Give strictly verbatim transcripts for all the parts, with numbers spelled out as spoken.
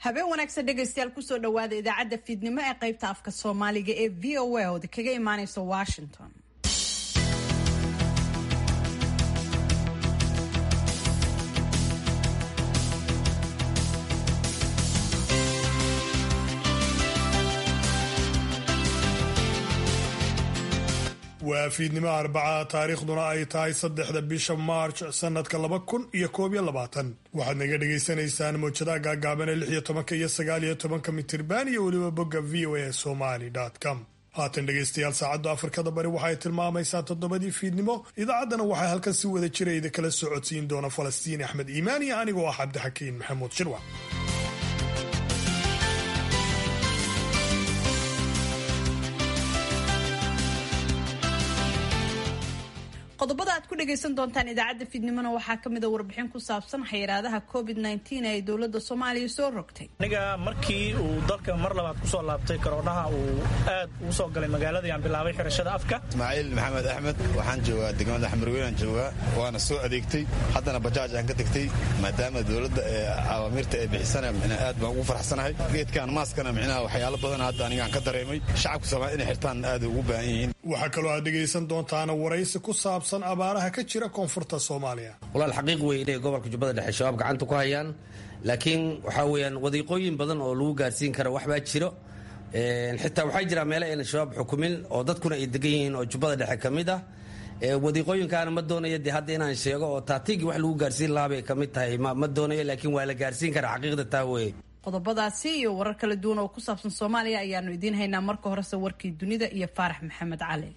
habeen wanaagsan dhegaystayaal kusoo dhawaada idaacadda fiidnimo ee qaybta afka Soomaaliga ee V O A oo kaga imaanaysa Washington. waa fiidnimo arbaca taariikhduna ay tahay saddexda bisha March sanadka laba kun iyo koob iyo labaatan waxaad naga dhageysanaysaan mowjadaha gaagaaban ee lix iyo tobanka iyo sagaal iyo tobanka mitirban iyo weliba bogga v o a somali dot com. haatan dhegaystayaal saacadda Afrikada Bari waxay tilmaamaysaa toddobadii fiidnimo. idaacaddana waxaa halkan si wada jira idin kala socodsiin doona Falastiin Axmed Iimaan iyo anigoo ah Cabdixakiin Maxamuud Shirwa. qodobada aad ku dhageysan doontaan idaacadda fiidnimona waxaa ka mid ah warbixin ku saabsan xayiraadaha covid nineteen ee dowladda Soomaaliya soo rogtay. aniga markii uu dalka mar labaad ku soo laabtay koronaha uu aad u soo galay magaalada aan bilaabay xirashada afka. Ismaaciil Maxamed Axmed waxaan joogaa degmada Xamarweyn aan joogaa waana soo adeegtay haddana bajaaj aan ka tagtay maadaama dowladda ee awaamirta ay bixisana micna aad baan ugu faraxsanahay. geedkan maaskana micnaha waxyaalo badan hadda aniga aan ka dareemay shacabka Soomaaliyeed inay xirtaan aad ugu baahan yihiin. waxa kale oo aad dhageysan doontaan waraysi ku saabsan abaaraha ka jira koonfurta Soomaaliya. walaal xaqiiq weey inay gobolka Jubbada Dhexe shabaab gacanta ku hayaan laakiin waxa weeyaan wadiiqooyin badan oo lagu gaarsiin karo wax baa jiro een xitaa waxa jira meelo ay shabaab xukumin oo dadkuna ay degan yihiin oo Jubbada Dhexe kamid ah ee wadiiqooyinkaana ma doonayo de hadda inaan sheego oo taatiigi wax lagu gaarsiin laabay kamid tahay ma doonayo laakiin waa la gaarsiin karaa xaqiiqda taa weey. qodobadaasi iyo warar kala duwan oo ku saabsan Soomaaliya ayaanu idiin haynaa marka hore warkii dunida iyo Faarax Maxamed Cali.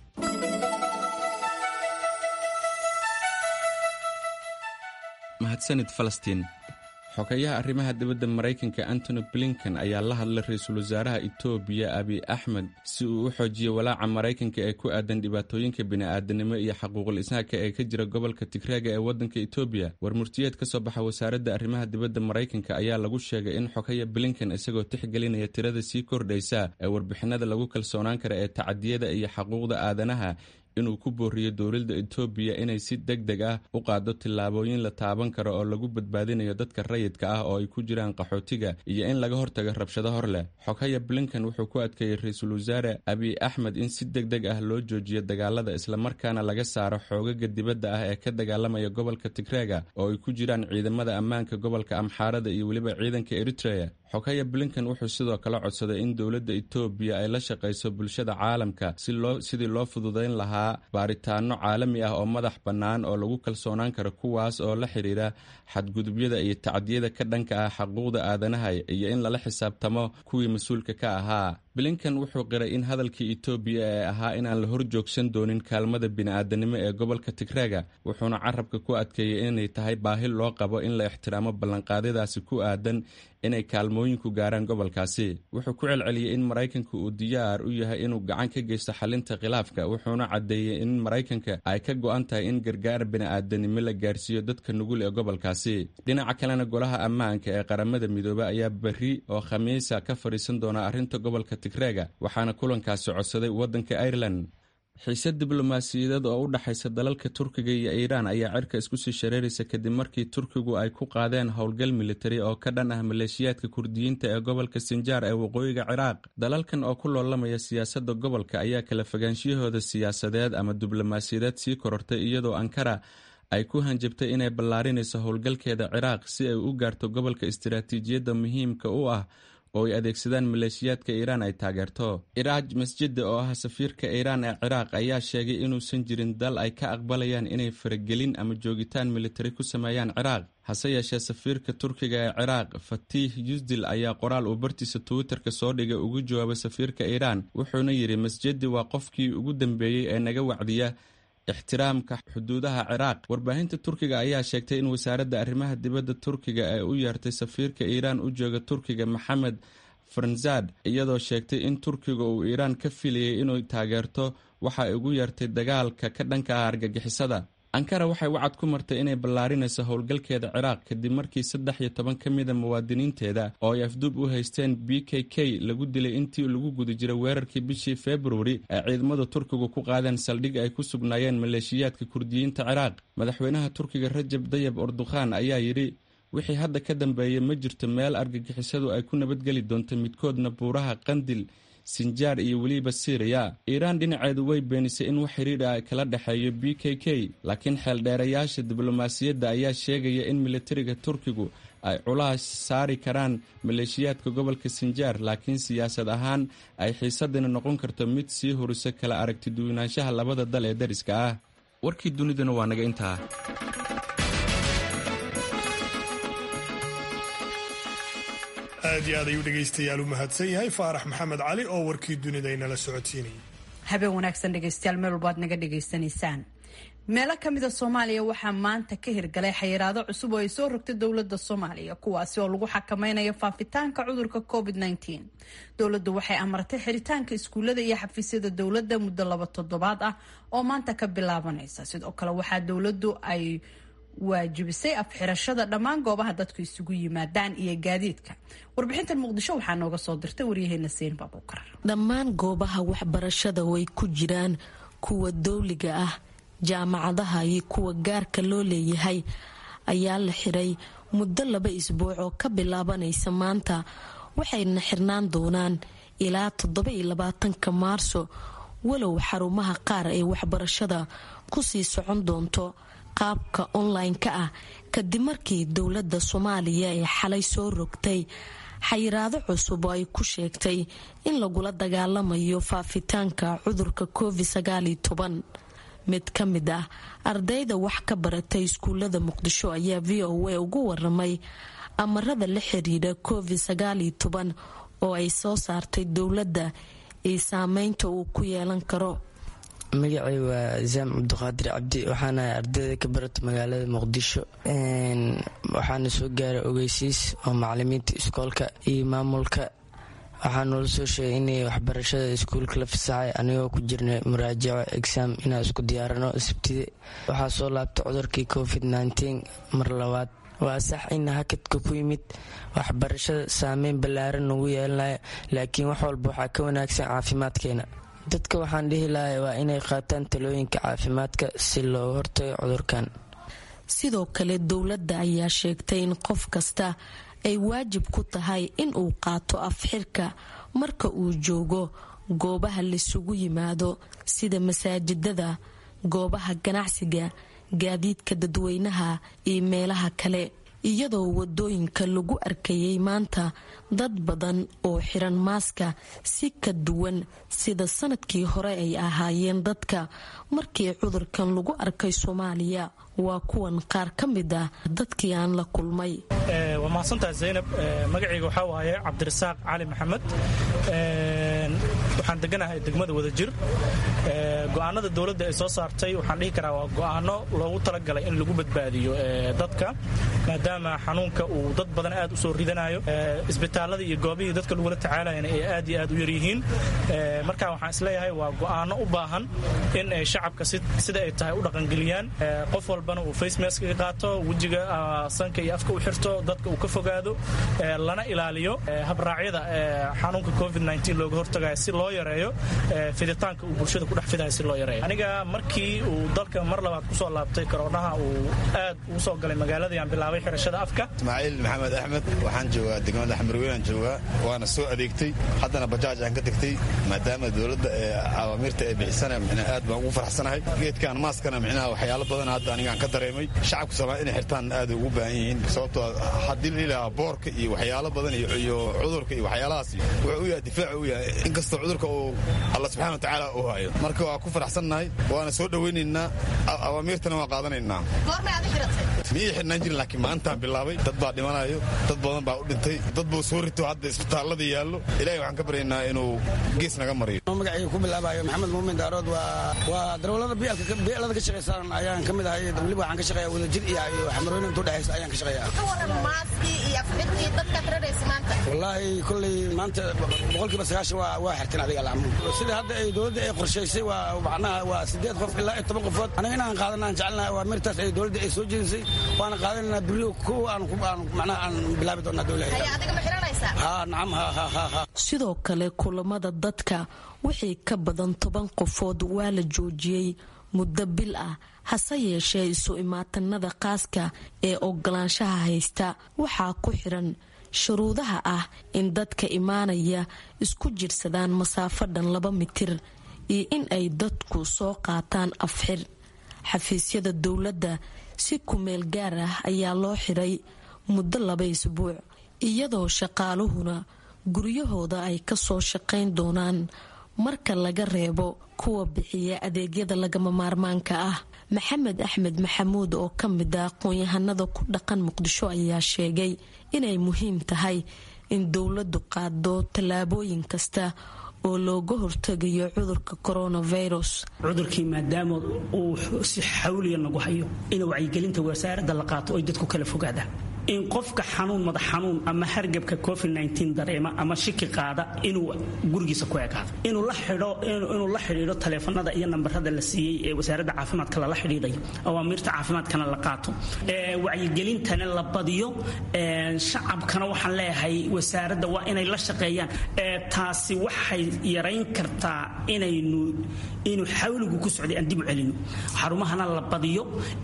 mahadsanid Falastiin. xogayaha arrimaha dibadda Mareykanka Anthony Blinken ayaa la hadlay ra'iisul wasaaraha Itoobiya Abiy Ahmed si uu u xoojiyo walaaca Mareykanka ee ku aadan dhibaatooyinka bini'aadanimo iyo xuquuqul insaanka ee ka jira gobolka Tigray ee waddanka Itoobiya. warmurtiyeed ka soo baxa wasaaradda arrimaha dibadda Mareykanka ayaa lagu sheegay in xogaya Blinken isagoo tixgelinaya tirada sii kordhaysa ee warbixinada lagu kalsoonaan karo ee tacadiyada iyo xuquuqda aadanaha inuu ku booriyo dowladda Itoobiya inay si degdeg ah u qaado tillaabooyin la taaban karo oo lagu badbaadinayo dadka rayidka ah oo ay ku jiraan qaxootiga iyo in laga hortago rabshado hor leh. xogaya Blinken wuxuu ku adkeeyay ra'iisul wasaare Abiy Ahmed in si degdeg ah loo joojiyo dagaalada isla markaana laga saaro xoogaga dibadda ah ee ka dagaalamaya gobolka Tigray oo ay ku jiraan ciidamada ammaanka gobolka Amxaarada iyo waliba ciidanka Eritrea. xogaya Blinken wuxuu sidoo kale codsaday in dowladda Itoobiya ay la shaqeyso bulshada caalamka si loo sidii loo fududeyn lahaa baaritaano caalami ah oo madax bannaan oo lagu kalsoonaan karo kuwaas oo la xiriira xadgudubyada iyo tacdiyada ka dhanka ah xuquuqda aadanaha iyo in lala xisaabtamo kuwii mas'uulka ka ahaa. Blinken wuxuu qiray in hadalkii Itoobiya ee ahaa in aan la horjoogsan doonin kaalmada bini'aadanimo ee gobolka Tigray wuxuuna carabka ku adkeeyay inay tahay baahi loo qabo in la ixtiraamo ballanqaadyadaasi ku aadan inay kaalmooyinku gaaraan gobolkaasi. wuxuu ku celceliyay in Mareykanka uu diyaar u yahay inuu gacan ka geysto xalinta khilaafka wuxuuna cadeeyay in Mareykanka ay ka go'an tahay in gargaar bini'aadanimo la gaarsiiyo dadka nugul ee gobolkaasi. dhinaca kalena golaha ammaanka ee qaramada midoobay ayaa bari oo Khamiisa ka fariisan doona arrinta gobolka Tigray waxaana kulankaasi codsaday waddanka Ireland. xiisad diblomaasiyadeed oo u dhaxaysa dalalka Turkiga iyo Iiraan ayaa cirka isku sii shareeraysa kadib markii Turkigu ay ku qaadeen howlgal militari oo ka dhan ah maleeshiyaadka Kurdiyiinta ee gobolka Sinjar ee waqooyiga Ciraaq. dalalkan oo ku loolamaya siyaasadda gobolka ayaa kala fogaanshiyahooda siyaasadeed ama diblomaasiyadeed sii korortay iyadoo Ankara ay ku hanjabtay inay ballaarinayso howlgalkeeda Ciraaq si ay u gaarto gobolka istiraatiijiyadda muhiimka u ah oo ay adeegsadaan maleeshiyaadka Iiraan ay taageerto. Iraaj Masjid oo ah safiirka Iiraan ee Ciraaq ayaa sheegay inuusan jirin dal ay ka aqbalayaan inay faragelin ama joogitaan militari ku sameeyaan Ciraaq. hase yeeshee safiirka Turkiga ee Ciraaq Fatih Yuzdil ayaa qoraal uu bartiisa Twitterka soo dhigay ugu jawaabay safiirka Iiraan wuxuuna yiri Masjid waa qofkii ugu dambeeyay ee naga wacdiya ixtiraamka xuduudaha Ciraaq. warbaahinta Turkiga ayaa sheegtay in wasaaradda arrimaha dibadda Turkiga ay u yeertay safiirka Iiraan u jooga Turkiga Maxamed Farzad iyadoo sheegtay in Turkiga uu Iiraan ka filayay inuu taageerto waxa ay ugu yeertay dagaalka ka dhanka ah argagixisada. Ankara waxay wacad ku martay inay ballaarinayso howlgalkeeda Ciraaq kadib markii saddex iyo toban ka mid ah muwaadiniinteeda oo ay afduub u haysteen B K K lagu dilay intii lagu guda jiray weerarkii bishii February ee ciidamada Turkiga ku qaadeen saldhig ay ku sugnaayeen maleeshiyaadka Kurdiyiinta Ciraaq. madaxweynaha Turkiga Rajab Tayyip Erdogan ayaa yiri wixii hadda ka dambeeya ma jirto meel argagixisadu ay ku nabadgeli doonto midkoodna buuraha qandil sinjaar iyo weliba Syria. Iiraan dhinaceedu way beenisay in wax xiriir ah kala dhaxeeyo B K K, laakiin xeeldheerayaasha diblomaasiyadda ayaa sheegaya in militariga Turkigu ay culays saari karaan maleeshiyaadka gobolka Sinjaar, laakiin siyaasad ahaan ay xiisadana noqon karto mid sii horisa kala aragti duwanaanshaha labada dal ee dariska ah. Warkii dunidana waa naga intaa. aad iyo aad ayuu dhegaystayaal u mahadsan yahay Faarax Maxamed Cali oo warkii dunida inala socodsiinayay. habeen wanaagsan dhegaystayaal, meel walbaad naga dhagaysanaysaan. meelo ka mid a Soomaaliya waxaa maanta ka hirgalay xayiraado cusub oo ay soo rogtay dowladda Soomaaliya, kuwaasi oo lagu xakameynayo faafitaanka cudurka covid nineteen. dowladdu waxay amartay xiritaanka iskuulada iyo xafiisyada dowladda muddo laba toddobaad ah oo maanta ka bilaabanaysa. sidoo kale waxaa dowladdu ay waajibisay afxirashada dhammaan goobaha dadku isugu yimaadaan iyo gaadiidka. warbixintan Muqdisho waxaa nooga soo dirtay waryaheena Seen Baabukar. dhammaan goobaha waxbarashada way ku jiraan kuwa dowliga ah, jaamacadaha iyo kuwa gaarka loo leeyahay ayaa la xiray muddo laba isbuuc oo ka bilaabanaysa maanta, waxayna xirnaan doonaan ilaa toddoba iyo labaatanka maarso, walow xarumaha qaar ee waxbarashada kusii socon doonto qaabka online-ka ah kadib markii dowladda Soomaaliya ee xalay soo rogtay xayiraado cusub oo ay ku sheegtay in lagula dagaalamayo faafitaanka cudurka covid sagaal iyo toban. mid ka mid ah ardayda wax ka baratay iskuulada Muqdisho ayaa V O A ugu waramay amarada la xiriira covid sagaal iyo toban oo ay soo saartay dowladda ee saameynta uu ku yeelan karo. magacay waa Zaam Cabdiqaadir Cabdi, waxaana ardayda ka barata magaalada Muqdisho. waxaana soo gaaray ogeysiis oo macallimiinta iskoolka iyo maamulka. waxaa noola soo sheegay inay waxbarashada iskuulka la fasaxay anigoo ku jirnay muraajaco exam inaan isku diyaarano sabtide. waxaa soo laabtay cudurkii covid nineteen mar labaad. waa sax in hakadka ku yimid waxbarashada saameyn ballaaran nagu yeelanaya, laakiin wax walba waxaa ka wanaagsan caafimaadkeena. dadka waxaan dhihi lahay waa inay qaataan talooyinka caafimaadka si looga hortago cudurkan. sidoo kale dowladda ayaa sheegtay in qof kasta ay waajib ku tahay in uu qaato afxirka marka uu joogo goobaha laysugu yimaado sida masaajidada, goobaha ganacsiga, gaadiidka dadweynaha iyo meelaha kale, iyadoo wadooyinka lagu arkayay maanta dad badan oo xiran maaska si ka duwan sida sanadkii hore ay ahaayeen dadka markii cudurkan lagu arkay Soomaaliya. waa kuwan qaar ka mid ah dadkii aan la kulmay. waa mahadsantahay Zaynab. magacayga waxaa waaye Cabdirasaaq Cali Maxamed. waxaan deganahay degmada Wadajir. go'aanada dowladda ay soo saartay waxaan dhihi karaa waa go'aano loogu talagalay in lagu badbaadiyo dadka, maadaama xanuunka uu dad badan aad u soo ridanayo, isbitaalada iyo goobihii dadka lagula tacaalayana ay aad iyo aad u yar yihiin. marka waxaan isleeyahay waa go'aano u baahan in ay shacabka sida ay tahay u dhaqangeliyaan. qof walbana uu face mask ka qaato, wejiga sanka iyo afka u xirto, dadka uu ka fogaado, lana ilaaliyo habraacyada xanuunka covid nineteen looga hortagayo si loo yareeyo fiditaanka uu bulshada ku dhex fidayo si loo yareeyo. aniga markii uu dalka mar labaad ku soo laabtay koroonaha uu aad ugu soo galay magaaladii aan bilaabay xirashada afka. Ismaaciil Maxamed Axmed, waxaan joogaa degmada Xamarweyn joogaa, waana soo adeegtay, haddana bajaaj aan ka tagtay maadaama dowladda ee awaamirta ay bixisana micna aad baan ugu faraxsanahay. geedkan maaskana micnaha waxyaalo badan hadda aniga aan ka dareemay. shacabka Soomaaliya inay xirtaan aad ugu baahan yihiin sababtoo haddii la ilaaha boorka iyo waxyaalo badan iyo cudurka iyo waxyaalahaas wuxuu u yahay difaac u yahay inkastoo cudurka uu Allah subxaanahu wa tacaala uu hayo. marka waa ku faraxsanahay, waana soo dhaweynaynaa, awaamirtana waa qaadanaynaa. goorma aad xiratay? miyay xirnaan jirin, laakiin maanta bilaabay. dad baa dhimanayo, dad badan baa u dhintay, dad buu soo rito hadda isbitaalada yaallo. ilaahay waxaan ka baryaynaa inuu gees naga mariyo. magacayga ku bilaabayo Maxamed Muumin Daarood. waa waa darawalada biilka ka shaqeysan ayaan ka mid ahay. waliba waxaan ka shaqeeyaa Wadajir iyo Xamarweyn inta u dhaxaysa ayaan ka shaqeeyaa. ka waran maaski iyo afxirkii dadka xiranaysa maanta? wallaahi kulley maanta boqolkiiba sagaashan waa waa xirteen adiga lacamo. sida hadda ay dowladda ay qorshaysay waa macnaha waa sideed qof ilaa iyo toban qofood. aniga inaan qaadana aan jecelnahay waa mirtaas ay dowladda ay soo jeedisay, waana qaadanayna beriyo kuwa aan macnaha aan bilaabi doonaa dowladda. haya adiga ma xiranaysaa? haa nacam ha ha ha ha. sidoo kale kulamada dadka wixii ka badan toban qofood waa la joojiyey muddo bil ah. hase yeeshee isu imaatanada qaaska ee ogolaanshaha haysta waxaa ku xiran shuruudaha ah in dadka imaanaya isku jirsadaan masaafo dhan laba mitir iyo in ay dadku soo qaataan afxir. xafiisyada dowladda si kumeel gaar ah ayaa loo xiray muddo laba isbuuc iyadoo shaqaaluhuna guryahooda ay kasoo shaqayn doonaan marka laga reebo kuwa bixiya adeegyada lagama maarmaanka ah. maxamed axmed maxamuud oo ka mid ah aqoon-yahanada ku dhaqan muqdisho ayaa sheegay inay muhiim tahay in dowladdu qaado tallaabooyin kasta oo looga hortagayo cudurka coronavirus. cudurkii maadaama uu si xawliya nagu hayo in wacyigelinta wasaaradda la qaato oo dadku kala fogaadaan, in qofka xanuun madax xanuun ama hargabka covid nineteen dareema ama shiki qaada inuu gurigiisa ku ekaado, inuu la xidho inuu la xidhiidho taleefanada iyo nambarada la siiyey ee wasaaradda caafimaadka lala xidhiidhayo, awaamiirta caafimaadkana la qaato, wacyigelintana la badiyo. shacabkana waxaan leeyahay wasaaradda waa inay la shaqeeyaan. taasi waxay yarayn kartaa inaynu inuu xawligu ku socday aan dib u celino. xarumahana la badiyo,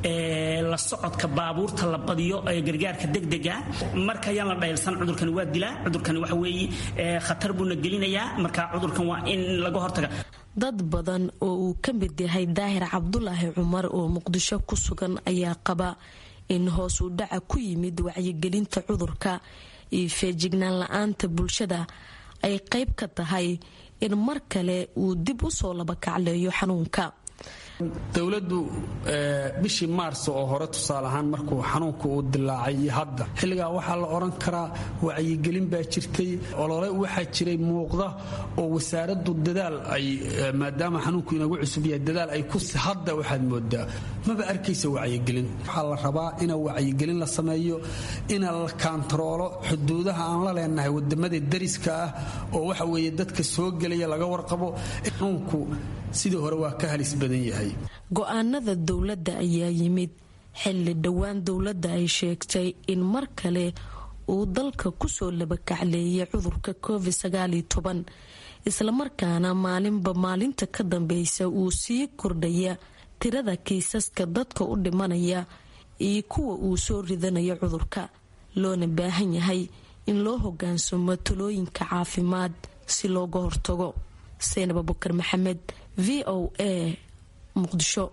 la socodka baabuurta la badiyo, gargaarka degdega marka ayaan la dhaylsan. cudurkani waa dilaa, cudurkani waxa weeye khatar buuna gelinayaa, marka cudurkan waa in laga hortaga. dad badan oo uu ka mid yahay daahir cabdulaahi cumar oo muqdisho ku sugan ayaa qaba in hoos u dhaca ku yimid wacyigelinta cudurka iyo feejignaan la-aanta bulshada ay qayb ka tahay in mar kale uu dib u soo laba kacleeyo xanuunka. dowladdu bishii maars oo hore tusaale ahaan markuu xanuunka uu dilaacay iyo hadda xilligaa waxaa la odhan karaa wacyigelin baa jirtay, olole waxaa jiray muuqda oo wasaaraddu dadaal ay maadaama xanuunku inagu cusub yahay dadaal ay ku hadda waxaad moodaa maba arkaysa wacyigelin. waxaa la rabaa ina wacyigelin la sameeyo, ina la kaantaroolo xuduudaha aan la leenahay wadamada dariska ah oo waxa weeye dadka soo gelaya laga warqabo. xanuunku sidii hore waa ka halis badan yahay. go-aanada dowladda ayaa yimid xilli dhowaan dowladda ay sheegtay in mar kale uu dalka kusoo labakacleeyay cudurka covid sagaal iyo toban, islamarkaana maalinba maalinta ka dambeysa uu sii kordhaya tirada kiisaska dadka u dhimanaya iyo kuwa uu soo ridanayo cudurka, loona baahan yahay in loo hogaansamo talooyinka caafimaad si looga hortago. Seynab Abubakar Maxamed, v o a, muqdisho.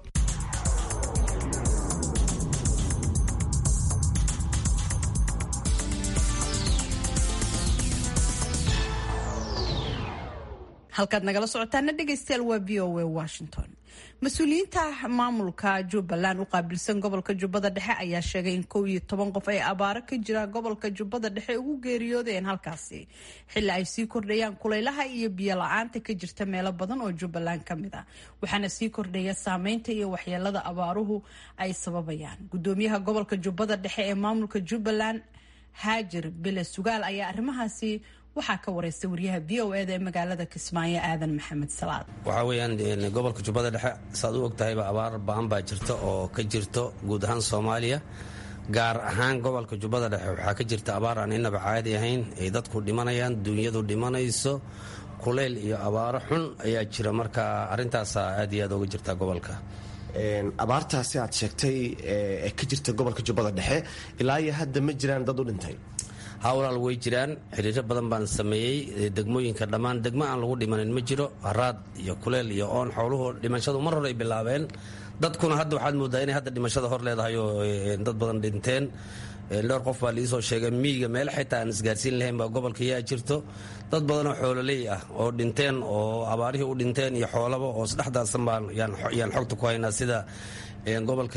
halkaad nagala socotaana dhegaystayaal waa v o a Washington. mas-uuliyiinta maamulka Jubbaland u qaabilsan gobolka Jubbada Dhexe ayaa sheegay in kow iyo toban qof ay abaaro ka jira gobolka Jubbada Dhexe ugu geeriyoodeen halkaasi xilli ay sii kordhayaan kulaylaha iyo biyo la-aanta ka jirta meelo badan oo Jubbaland ka mid ah, waxaana sii kordhaya saameynta iyo waxyeelada abaaruhu ay sababayaan. gudoomiyaha gobolka Jubbada Dhexe ee maamulka Jubbaland Haajir Bile Sugaal ayaa arrimahaasi waxaa ka wareystay wariyaha v o e da ee magaalada Kismaayo Aadan Maxamed Salaad. waxaa weeyaan gobolka Jubbada Dhexe saad u ogtahayba abaar ba'an baa jirta oo ka jirto guud ahaan Soomaaliya, gaar ahaan gobolka Jubbada Dhexe waxaa ka jirta abaar aan inaba caadi ahayn, ay dadku dhimanayaan, dunyadu dhimanayso, kuleyl iyo abaaro xun ayaa jira. marka arintaas aad iyo aad uga jirta gobolka. abaartaasi aad sheegtay ee ka jirta gobolka Jubbada Dhexe ilaa iyo hadda ma jiraan dad u dhintay? hawlaal way jiraan, xiriiro badan baan sameeyey degmooyinka dhammaan degmo aan lagu dhimanin ma jiro. haraad iyo kuleel iyo oon xooluhu dhimashadu mar hore ay bilaabeen, dadkuna hadda waxaad moodaa inay hadda dhimashada hor leedahay oo dad badan dhinteen. dhowr qof baa liisoo sheegay miyiga meel xitaa aan isgaarsiin lahayn baa gobolka yaa jirto, dad badan oo xoololey ah oo dhinteen oo abaarihii u dhinteen iyo xoolaba oo isdhexdaasan baan yaan xogta ku haynaa, sida gobolka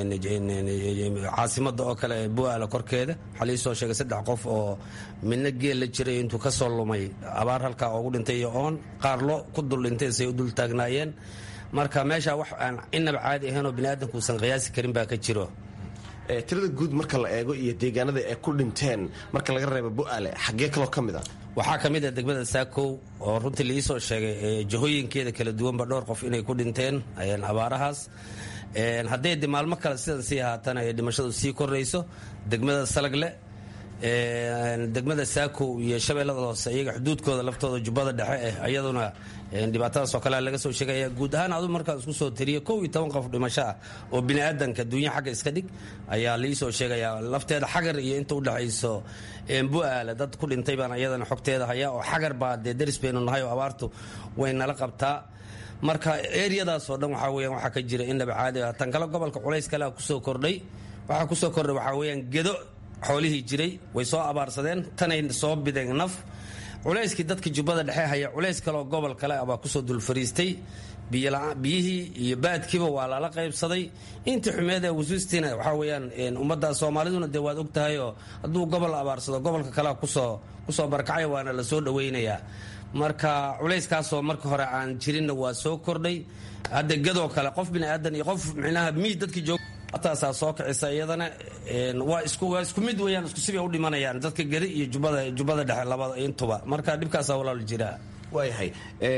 caasimada oo kale Bu'aala korkeeda waxaa liisoo sheegay saddex qof oo midna geel la jiray intuu ka soo lumay abaar halkaa ugu dhintay iyo oon, qaar lo ku dul dhintay say u dul taagnaayeen. marka meesha wax aan inaba caadi ahayn oo biniaadanku uusan qiyaasi karin baa ka jiro. tirada guud marka la eego iyo deegaanada ay ku dhinteen marka laga reebo Bu'aale xaggee kaloo ka mid ah? waxaa ka mid ah degmada Saakow oo runtii liisoo sheegay jahooyinkeeda kala duwanba dhowr qof inay ku dhinteen abaarahaas. hadday maalmo kale sidan sii haatana ee dhimashadu sii korayso, degmada Salagle degmada saako iyo shabeellada hoose iyaga xuduudkooda laftooda jubbada dhexe ah iyaduna dhibaatadaas oo kale laga soo sheegaya guud ahaan adu markaan isku soo tiriyo kow iyo toban qof dhimasho ah oo bini'aadanka duunya xagga iska dhig ayaa lii soo sheegaya lafteeda xagar iyo inta u dhaxayso bu'aale dad ku dhintay baan iyadana xogteeda haya oo xagar baa dee daris baynu nahay oo abaartu way nala qabtaa marka eriyadaas oo dhan waxaa weeyaan waxaa ka jira indhaba caadi ah tan kale gobolka culays kale kusoo kordhay waxaa kusoo kordhay waxaa weeyaan gedo xoolihii jiray way soo abaarsadeen tanay soo bideen naf culayskii dadka jubbada dhexe haya culays kaleoo gobol kale ah baa kusoo dul fariistay biyihii iyo baadkiiba waa lala qaybsaday intii xumeed ee wasuustiina waxaa weeyaan ummadda soomaaliduna dee waad og tahay oo hadduu gobol abaarsado gobolka kalea kusoo kusoo barkacay waana la soo dhawaynayaa marka culayskaasoo marka hore aan jirinna waa soo kordhay hadda gadoo kale qof bini'aadan iyo qof micnaha miyi dadkii joog taasaa soo kicisa iyadana waa isku waa isku mid weeyaan isku sibay u dhimanayaan dadka gari iyo jubbada jubbada dhexe labada intuba marka dhibkaasaa walaal jira waayahay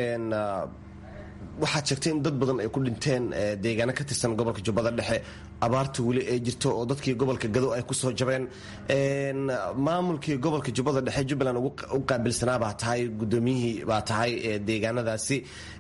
waxaad sheegtay in dad badan ay ku dhinteen deegaano ka tirsan gobolka jubbada dhexe abaarta weli ay jirto oo dadkii gobolka gado ay kusoo jabeen maamulkii gobolka jubbada dhexe jubbaland u qaabilsanaa baa tahay guddoomiyihii baa tahay deegaanadaasi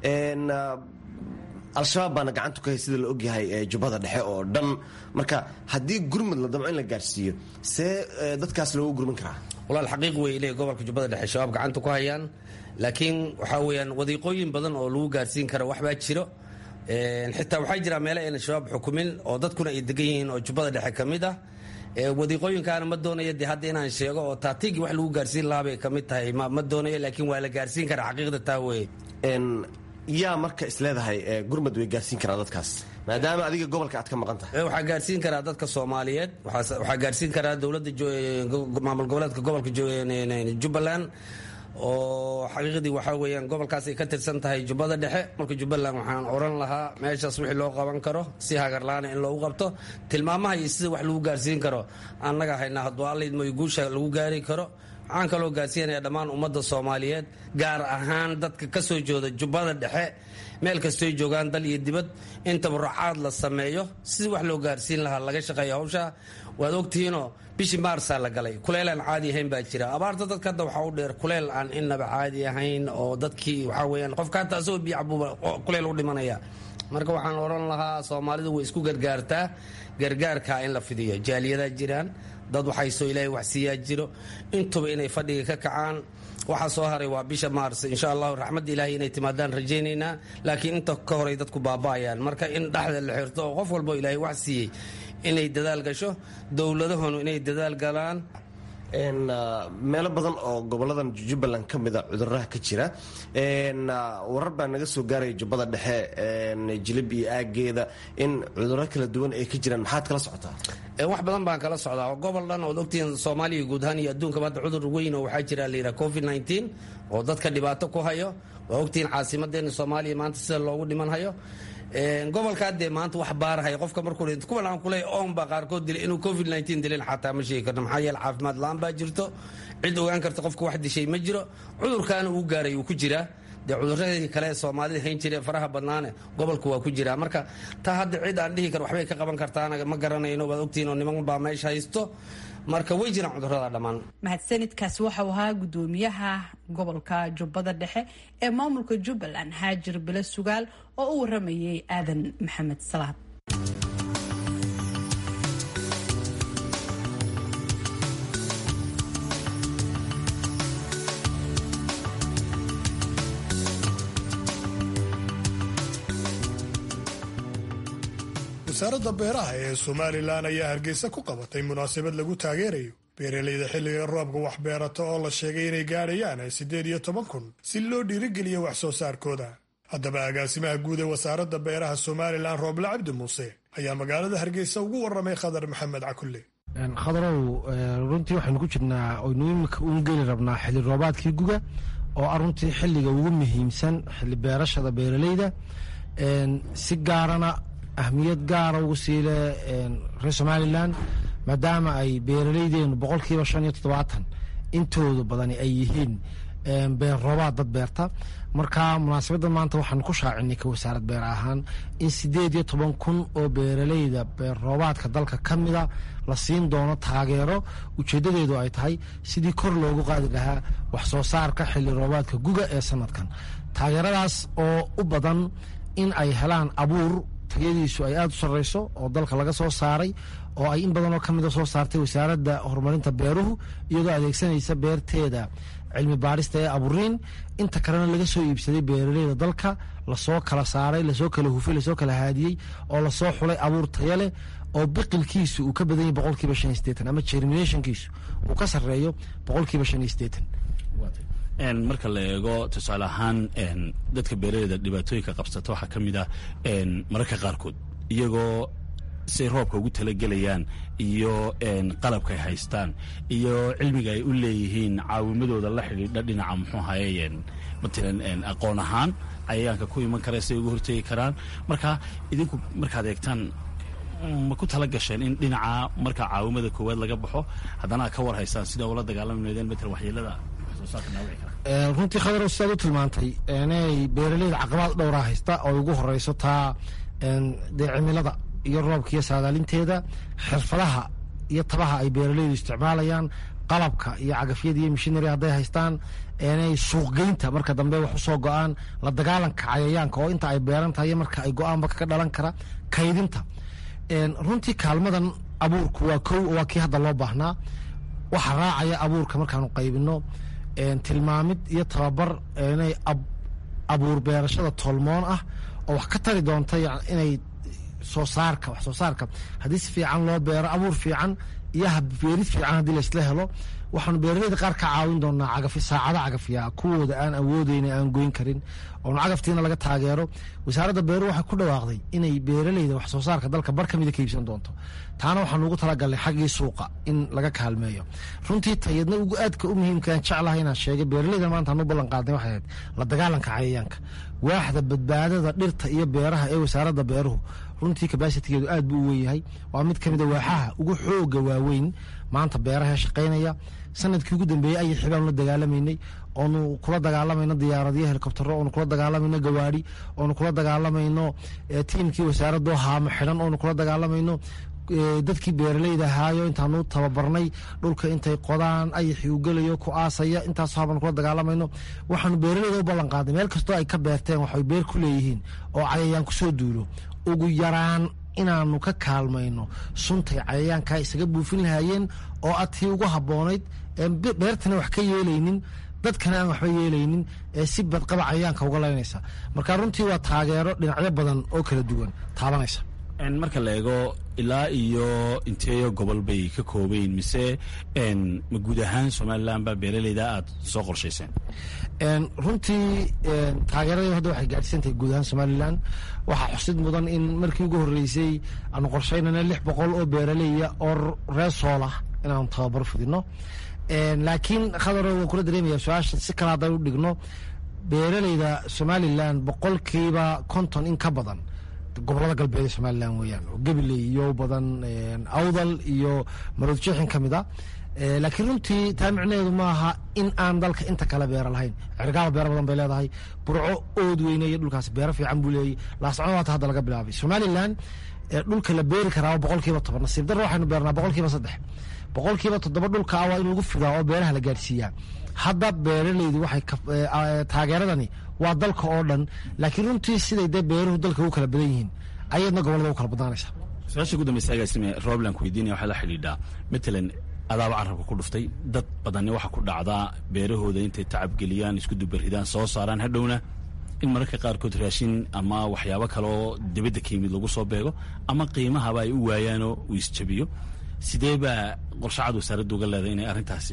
al-shabaab baana gacanta ku hay sida la ogyahay jubbada dhexe oo dhan marka haddii gurmud la damco in la gaarsiiyo see dadkaas loogu gurmin karaa walaal xaqiiq wey ilay gobolka jubbada dhexe shabaab gacanta ku hayaan laakiin waxaa weeyaan wadiiqooyin badan oo lagu gaarsiin kara waxbaa jiro xitaa waxaa jira meele ayna shabaab xukumin oo dadkuna ay degan yihiin oo jubbada dhexe ka mid ah wadiiqooyinkaana ma doonayo dee hadda inaan sheego oo taatiigii wax lagu gaarsiin lahaa bay ka mid tahay ma doonayo laakiin waa la gaarsiin karaa xaqiiqda taa weye yaa marka isleedahay gurmad way gaarsiin karaa dadkaas maadaama adiga gobolka aad ka maqan tahay waxaa gaarsiin karaa dadka soomaaliyeed waxaa gaarsiin karaa dowladda maamul goboleedka gobolka jubbaland oo xaqiiqdii waxaa weeyaan gobolkaas ay ka tirsan tahay jubbada dhexe marka jubbaland waxaan oran lahaa meeshaas wixii loo qaban karo si hagarlaana in loogu qabto tilmaamaha iyo sida wax lagu gaarsiin karo annaga haynaa hadduu allaydmoy guusha lagu gaari karo waxaan kaloo gaarsiinaya dhammaan ummadda soomaaliyeed gaar ahaan dadka ka soo jooda jubbada dhexe meel kastoy joogaan dal iyo dibad in tabarucaad la sameeyo sidii wax loo gaarsiin lahaa laga shaqeeya hawsha waad ogtihiinoo bishii maarsaa la galay kuleel aan caadi ahayn baa jira abaarta dadka hadda waxaa u dheer kuleel aan innaba caadi ahayn oo dadkii waxaa weyaan qofka hataa asagoo biyo cabuuba kuleel u dhimanaya marka waxaan odhan lahaa soomaalidu way isku gargaartaa gargaarkaa in la fidiyo jaaliyadaa jiraan dad waxaysoo ilaahay wax siiyaa jiro intuba inay fadhiga ka kacaan waxaa soo haray waa bisha maars insha allahu raxmadda ilaahay inay timaadaan rajaynaynaa laakiin inta ka horay dadku baaba'ayaan marka in dhexda la xirto oo qof walbo ilaahay wax siiyey inay dadaal gasho dowladahonu inay dadaal galaan meelo badan oo goboladan jubbaland ka mida cudurraha ka jira warar baa naga soo gaaraya jubbada dhexe jilib iyo aageeda in cudurro kala duwan ay ka jiraan maxaad kala socotaa wax badan baan kala socdaa oo gobol dhan ood ogtihiin soomaaliya guud ahaan iyo adduunkaba hadda cudur weyn oo waxaa jira layidhaha covid nineteen oo dadka dhibaato ku hayo waa ogtihiin caasimadeena soomaaliya maanta sida loogu dhiman hayo gobolkaa dee maanta wax baarahay qofka markuu dhinto kuwan aan kuley oon baa qaarkood dilay inuu covid nineteen dilin xataa ma sheegi karno maxaa yeele caafimaad la-aan baa jirto cid ogaan karta qofka wax dishay ma jiro cudurkaana uu gaaray uu ku jiraa dee cuduradii kale ee soomaalida hayn jiree faraha badnaane gobolka waa ku jiraa marka taa hadda cid aan dhihi karo waxbay ka qaban kartaana ma garanayno waad ogtihiin oo niman baa meesha haysto marka way jiraan cudurada dhammaan mahadsanidkaasi waxau ahaa gudoomiyaha gobolka jubbada dhexe ee maamulka jubbaland haajir bilo sugaal oo u waramayay aadan maxamed salaad wasaaradda beeraha ee somalilan ayaa hargeysa ku qabatay munaasabad lagu taageerayo beeralayda xilliga roobka wax beerata oo la sheegay inay gaadhayaan siddeed iyo toban kun si loo dhiirigeliyo wax soo saarkooda haddaba agaasimaha guud ee wasaaradda beeraha somalilan rooble cabdi muuse ayaa magaalada hargeysa ugu warramay khadar maxamed cakulle khadarow runtii waxaynu ku jirnaa oynu imika uun geli rabnaa xilli roobaadkii guga oo ah runtii xilliga ugu muhiimsan xilli beerashada beeralayda si gaarana ahmiyad gaara ugu siile reer somalilan maadaama ay beeraleydeenu boqolkiiba shan iyo toddobaatan intooda badani ay yihiin beer roobaad dad beerta marka munaasabadda maanta waxaan ku shaacinay ka wasaarad beer ahaan in sideed iyo toban kun oo beeraleyda beer roobaadka dalka ka mida la siin doono taageero ujeedadeedu ay tahay sidii kor loogu qaadi lahaa wax soo saarka xilli roobaadka guga ee sanadkan taageeradaas oo u badan in ay helaan abuur tayadiisu ay aada u sarreyso oo dalka laga soo saaray oo ay in badan oo ka mida soo saartay wasaaradda horumarinta beeruhu iyadoo adeegsanaysa beerteeda cilmi baarista ee aburiin inta kalena laga soo iibsaday beeraleyda dalka lasoo kala saaray lasoo kala hufay lasoo kala haadiyey oo lasoo xulay abuur taya leh oo biqilkiisu uu ka badan yahay boqolkiiba shan iyo sideetan ama germinationkiisu uu ka sarreeyo boqolkiiba shan iyo sideetan marka la eego tusaale ahaan dadka beeraleyda dhibaatooyinka qabsata waxaa ka mid ah mararka qaarkood iyagoo say roobka ugu talagelayaan iyo qalabka ay haystaan iyo cilmiga ay u leeyihiin caawimadooda la xidhiidha dhinaca muxuu ahaye matalan aqoon ahaan cayayaanka ku iman kara say uga hortegi karaan marka idinku markaad eegtaan ma ku tala gasheen in dhinaca marka caawimada koowaad laga baxo haddana ka war haystaan sida ula dagaalami leedeen matalan waxyeelada runtii khadar sidaad u tilmaantay inay beeraleyda caqabaad dhowraa haysta oo ugu horeyso taa dee cimilada iyo roobka iyo saadaalinteeda xirfadaha iyo tabaha ay beeraleydu isticmaalayaan qalabka iyo cagafyada iyo mishinary hadday haystaan inay suuqgeynta marka dambe wax usoo go-aan la dagaalanka cayayaanka oo inta ay beeran tahay marka ay go-aanba kaga dhalan kara kaydinta runtii kaalmadan abuurku waa kow waa kii hadda loo baahnaa waxa raacaya abuurka markaanu qaybino tilmaamid iyo tababar inay abuur beerashada tolmoon ah oo wax ka tari doonta inay soo saarka wax soo saarka haddii si fiican loo beero abuur fiican iyo beerid fiican haddii laisla helo waxaanu beeraleyda qaar ka caawin doonaa cagafi saacada cagafiya kuwooda aan awoodeyna aan goyn karin oonu cagaftiina laga taageero wasaaradda beeruhu waxay ku dhawaaqday inay beeraleyda wax soo saarka dalka bar ka mida ka iibsan doonto taana waxaanu ugu talagalnay xaggii suuqa in laga kaalmeeyo runtii tayadna ugu aadka u muhiimkaan jeclahay inaan sheegay beeraleyda maanta anu ballan qaadnay waxay ahayd la dagaalanka cayayaanka waaxda badbaadada dhirta iyo beeraha ee wasaaradda beeruhu runtii kabasitigeedu aad buu u weyn yahay waa mid ka mida waaxaha ugu xooga waaweyn maanta beeraha shaqaynaya sanadkii ugu dambeeyey ayay xibaanu la dagaalamaynay oonu kula dagaalamayno diyaaradiyo helikobtaro oonu kula dagaalamayno gawaari oonu kula dagaalamayno tiimkii wasaaradoo haamo xidhan oonu kula dagaalamayno dadkii beeraleyda ahaayo intaanu tababarnay dhulka intay qodaan ayaxii u gelayo ku aasaya intaas habaanu kula dagaalamayno waxaanu beeraleyda u ballan qaaday meel kastoo ay ka beerteen waxay beer ku leeyihiin oo cayayaan kusoo duulo ugu yaraan inaanu ka kaalmayno suntay cayayaankaa isaga buufin lahaayeen oo aad tii ugu habboonayd beertana wax ka yeelaynin dadkana aan waxba yeelaynin ee si badqaba cayayaanka uga laynaysa marka runtii waa taageero dhinacyo badan oo kala duwan taabanaysa marka la eego ilaa iyo inteeyo gobol bay ka koobayin mise ma guud ahaan somalilan baa beeraleyda aad soo qorshayseen runtii taageerada hadda waxay gaadhsiisantahay guud ahaan somalilan waxaa xusid mudan in markii ugu horreysay aanu qorshaynana lix boqol oo beeraleya oo reer soolah inaanu tababar fidino laakiin khadaro waan kula dareemaya su-aasha si kale hadday u dhigno beeraleyda somalilan boqolkiiba konton in ka badan gobolada galbeed ee somalilan weeyaan oo gabiley iyo badan awdal iyo maroodjeexin ka mid a laakiin runtii taa micnaheedu maaha in aan dalka inta kale beera lahayn cergaaba beero badan bay leedahay burco ood weyneeye dhulkaas beero fiican buu leeyay laascon waata hadda laga bilaabay somalilan dhulka la beeri karaa boqolkiiba toban nasiib darro waxaynu beernaa boqolkiiba saddex boqolkiiba toddoba dhulka ah waa in lagu fidaa oo beeraha la gaadhsiiyaa hadda beeraleydu waxay taageeradani waa dalka oo dhan laakiin runtii siday dee beeruhu dalka u kala badan yihiin ayadna gobolada u kala badnaanaysa su-aasha ugu dambeysa agaasime roobland ku weydiinaya waxaa la xidhiidhaa matalan adaaba carabka ku dhuftay dad badanni waxaa ku dhacdaa beerahooda intay tacabgeliyaan isku dubaridaan soo saaraan hadhowna in mararka qaarkood raashin ama waxyaabo kaleoo dibadda ka yimid lagu soo beego ama qiimahaba ay u waayaanoo uu isjabiyo sidee baa qorshacad wasaaradda uga leedahay inay arrintaasi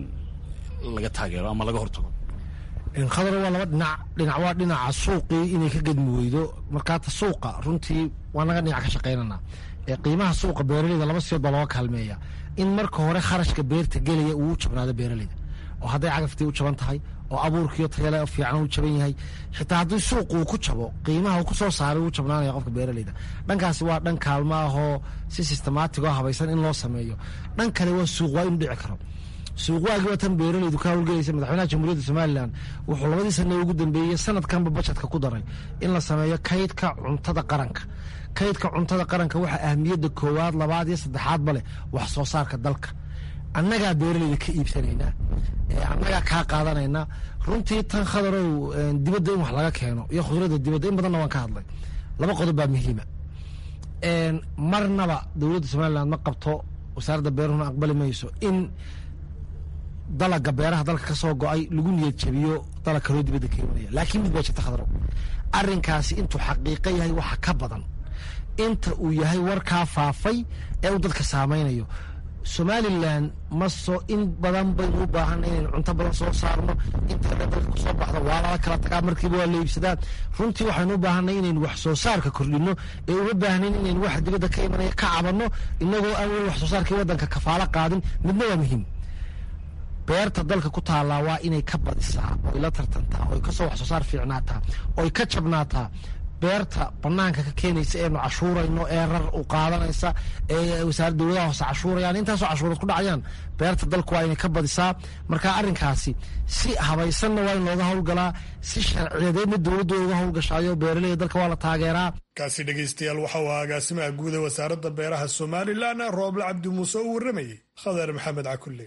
laga taageero ama laga hortago khadar waa laba dhinac dhinac waa dhinaca suuqii inay ka gedmi weydo markaata suuqa runtii waa naga dhinac ka shaqaynanaa qiimaha suuqa beeraleyda laba siyood baa looga kaalmeeya in marka hore kharashka beerta gelaya uu u jabnaado beeraleyda oo hadday cagaftii u jaban tahay oo abuurkiiyo tayale fiican u jaban yahay xitaa haddii suuq uu ku jabo qiimaha uu ku soo saaray uu jabnaanaya qofka beeraleyda dhankaasi waa dhan kaalmo ahoo si systematic oo habaysan in loo sameeyo dhan kale waa suuq waa inuu dhici karo suuqwaagii watan beeralaydu ka howlgelaysa madaxweynaha jamhuuriyadda somalilan wuxuu labadii sano ugu dambeeyey sanadkanba bajetka ku daray in la sameeyo kaydka cuntada qaranka. kaydka cuntada qaranka waxaa ahmiyadda koowaad labaad iyo saddexaadba leh wax soo saarka dalka. annagaa beeralayda ka iibsanaynaa, annagaa kaa qaadanaynaa. runtii tan khadarow dibadda in wax laga keeno iyo khudradda dibadda in badanna waan ka hadlay. laba qodob baa muhiima. marnaba dowladda somalilan ma qabto, wasaaradda beeruhuna aqbali mayso in dalaga beeraha dalka ka soo go-ay lagu niyad jabiyo dalag kaloo dibadda ka imanaya. laakiin mid baa jirta khadarow, arrinkaasi intuu xaqiiqo yahay waxa ka badan inta uu yahay warkaa faafay ee uu dadka saamaynayo. somalilan maso in badan baynu u baahan inaynu cunto badan soo saarno, inta dalka kusoo baxdo waa lala kala tagaa, markiiba waa la iibsadaan. runtii waxaynu u baahanay inaynu wax soo saarka kordhino ee uma baahnayn inaynu waxa dibadda ka imanaya ka cabanno inagoo aan weli wax soo saarkii waddanka kafaalo qaadin. midna waa muhiim, beerta dalka ku taallaa waa inay ka badisaa, oy la tartantaa, oy kasoo wax soo saar fiicnaataa, oy ka jabnaataa beerta banaanka ka keenaysa eenu cashuurayno ee rar u qaadanaysa ee wasaaradda dowladaha hoose cashuurayaan, intaasoo cashuurood ku dhacayaan. beerta dalku waa inay ka badisaa. marka arrinkaasi si habaysanna waa in looga howlgalaa, si sharciyadeedna dowladdu uga howlgashaayo beeraleyda dalka waa la taageeraa. kaasi dhegaystayaal waxa uu agaasimaha guud ee wasaaradda beeraha somalilan rooble cabdi muuse u warramayey khadar maxamed cakulle.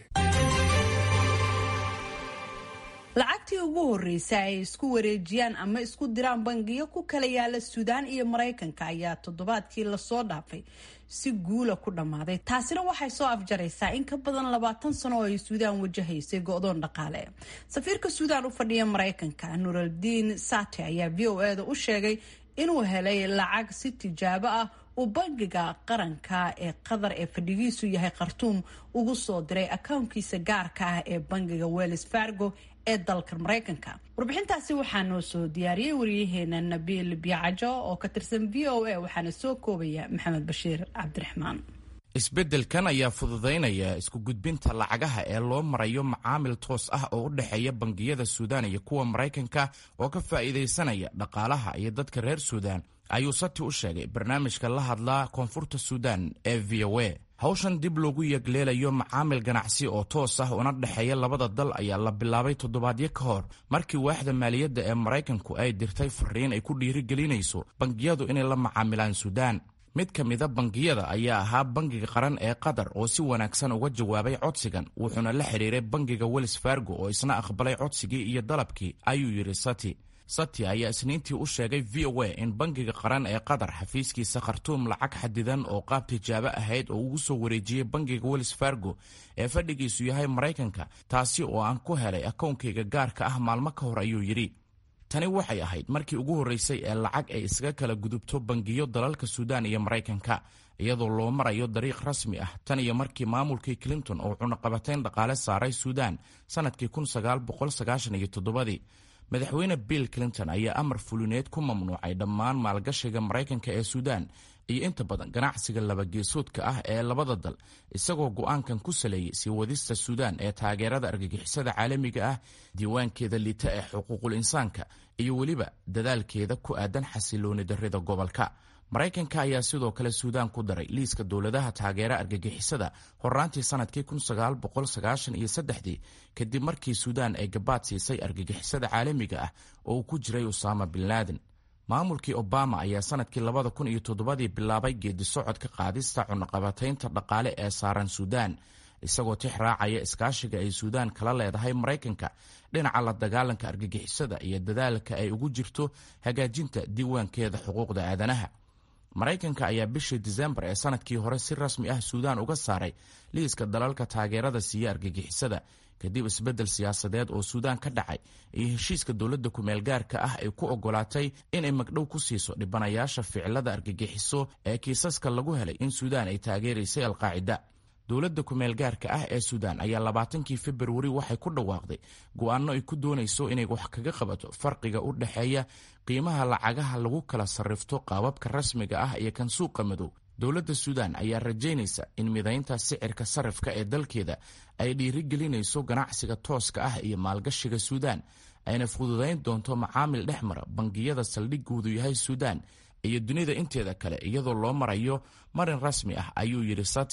lacagtii ugu horreysay ay isku wareejiyaan ama isku diraan bangiyo ku kala yaala suudaan iyo maraykanka ayaa toddobaadkii lasoo dhaafay si guula ku dhammaaday. taasina waxay soo afjaraysaa in ka badan labaatan sano oo ay suudaan wajahaysay go-doon dhaqaale. safiirka suudaan u fadhiya maraykanka nuuraldiin saate ayaa v o e da u sheegay inuu helay lacag si tijaabo ah uu bangiga qaranka ee qatar ee fadhigiisu yahay khartuum ugu soo diray akownkiisa gaarka ah ee bangiga Wells Fargo ee dalka Mareykanka. warbixintaasi waxaa noo soo diyaariyay wariyaheena Nabil Biajo oo ka tirsan V O A, waxaana soo koobaya Maxamed Bashiir Cabdiraxmaan. isbeddelkan ayaa fududaynaya isku gudbinta lacagaha ee loo marayo macaamil toos ah oo u dhexeeya bangiyada Suudaan iyo kuwa Mareykanka oo ka faa'iideysanaya dhaqaalaha iyo dadka reer Suudaan, ayuu Sati u sheegay barnaamijka la hadlaa koonfurta Suudaan ee V O A. hawshan dib loogu yegleelayo macaamil ganacsi oo toos ah una dhexeeya labada dal ayaa la bilaabay toddobaadyo ka hor markii waaxda maaliyadda ee Mareykanku ay dirtay fariin ay ku dhiirigelinayso bangiyadu inay la macaamilaan Suudaan. mid ka mida bangiyada ayaa ahaa bangiga qaran ee Qatar oo si wanaagsan uga jawaabay codsigan, wuxuuna la xiriiray bangiga Wells Fargo oo isna aqbalay codsigii iyo dalabkii, ayuu yidhi Sati. Sati ayaa isniintii u sheegay V O A in bangiga qaran ee Qatar xafiiskiisa Khartoum lacag xadidan oo qaab tijaabo ahayd oo ugu soo wareejiyey bangiga Wells Fargo ee fadhigiisu yahay Mareykanka, taasi oo aan ku helay akoonkayga gaarka ah maalmo ka hor, ayuu yidhi. tani waxay ahayd markii ugu horreysay ee lacag ay isaga kala gudubto bangiyo dalalka Suudaan iyo Mareykanka iyadoo loo marayo dariiq rasmi ah tan iyo markii maamulkii Clinton oo cunaqabatayn dhaqaale saaray Suudaan sanadkii kun sagaal boqol sagaashan iyo toddobadii. madaxweyne Bill Clinton ayaa amar fulineed ku mamnuucay dhammaan maalgashiga Mareykanka ee Suudaan iyo inta badan ganacsiga labageesoodka ah ee labada dal, isagoo go'aankan ku saleeyay sii wadista Suudaan ee taageerada argagixisada caalamiga ah, diiwaankeeda liita ee xuquuqul insaanka iyo weliba dadaalkeeda ku aadan xasilooni darrida gobolka. Mareykanka ayaa sidoo kale Suudaan ku daray liiska dowladaha taageera argagixisada horraantii sanadkii kun sagaal boqol sagaashan iyo saddexdii kadib markii Suudaan ay gabaad siisay argagixisada caalamiga ah oo uu ku jiray Osama bin Laden. maamulkii Obama ayaa sanadkii labada kun iyo toddobadii bilaabay geedi socodka qaadista cunaqabataynta dhaqaale ee saaran Suudaan, isagoo tix raacaya iskaashiga ay Suudaan kala leedahay Mareykanka dhinaca la dagaalanka argagixisada iyo dadaalka ay ugu jirto hagaajinta diiwaankeeda xuquuqda aadanaha. Mareykanka ayaa bishii Diseembar ee sanadkii hore si rasmi ah Suudaan uga saaray liiska dalalka taageerada siiya argagixisada kadib isbeddel siyaasadeed oo Suudaan ka dhacay iyo heshiiska dowladda ku-meel gaarka ah ay ku ogolaatay inay magdhow ku siiso dhibanayaasha ficilada argagixiso ee kiisaska lagu helay in Suudaan ay taageeraysay Al-Qaacida. dowladda ku-meel gaarka ah ee Suudaan ayaa labaatankii Februari waxay ku dhawaaqday go'aano ay ku doonayso inay wax kaga qabato farqiga u dhexeeya qiimaha lacagaha lagu kala sarrifto qaababka rasmiga ah iyo kan suuqa madow. dowladda Suudaan ayaa rajaynaysa in midaynta sicirka sarrifka ee dalkeeda ay dhiirigelinayso ganacsiga tooska ah iyo maalgashiga Suudaan, ayna fududayn doonto macaamil dhex mara bangiyada saldhigoodu yahay Suudaan iyo dunida inteeda kale iyadoo loo marayo marin rasmi ah, ayuu yidhi Sati.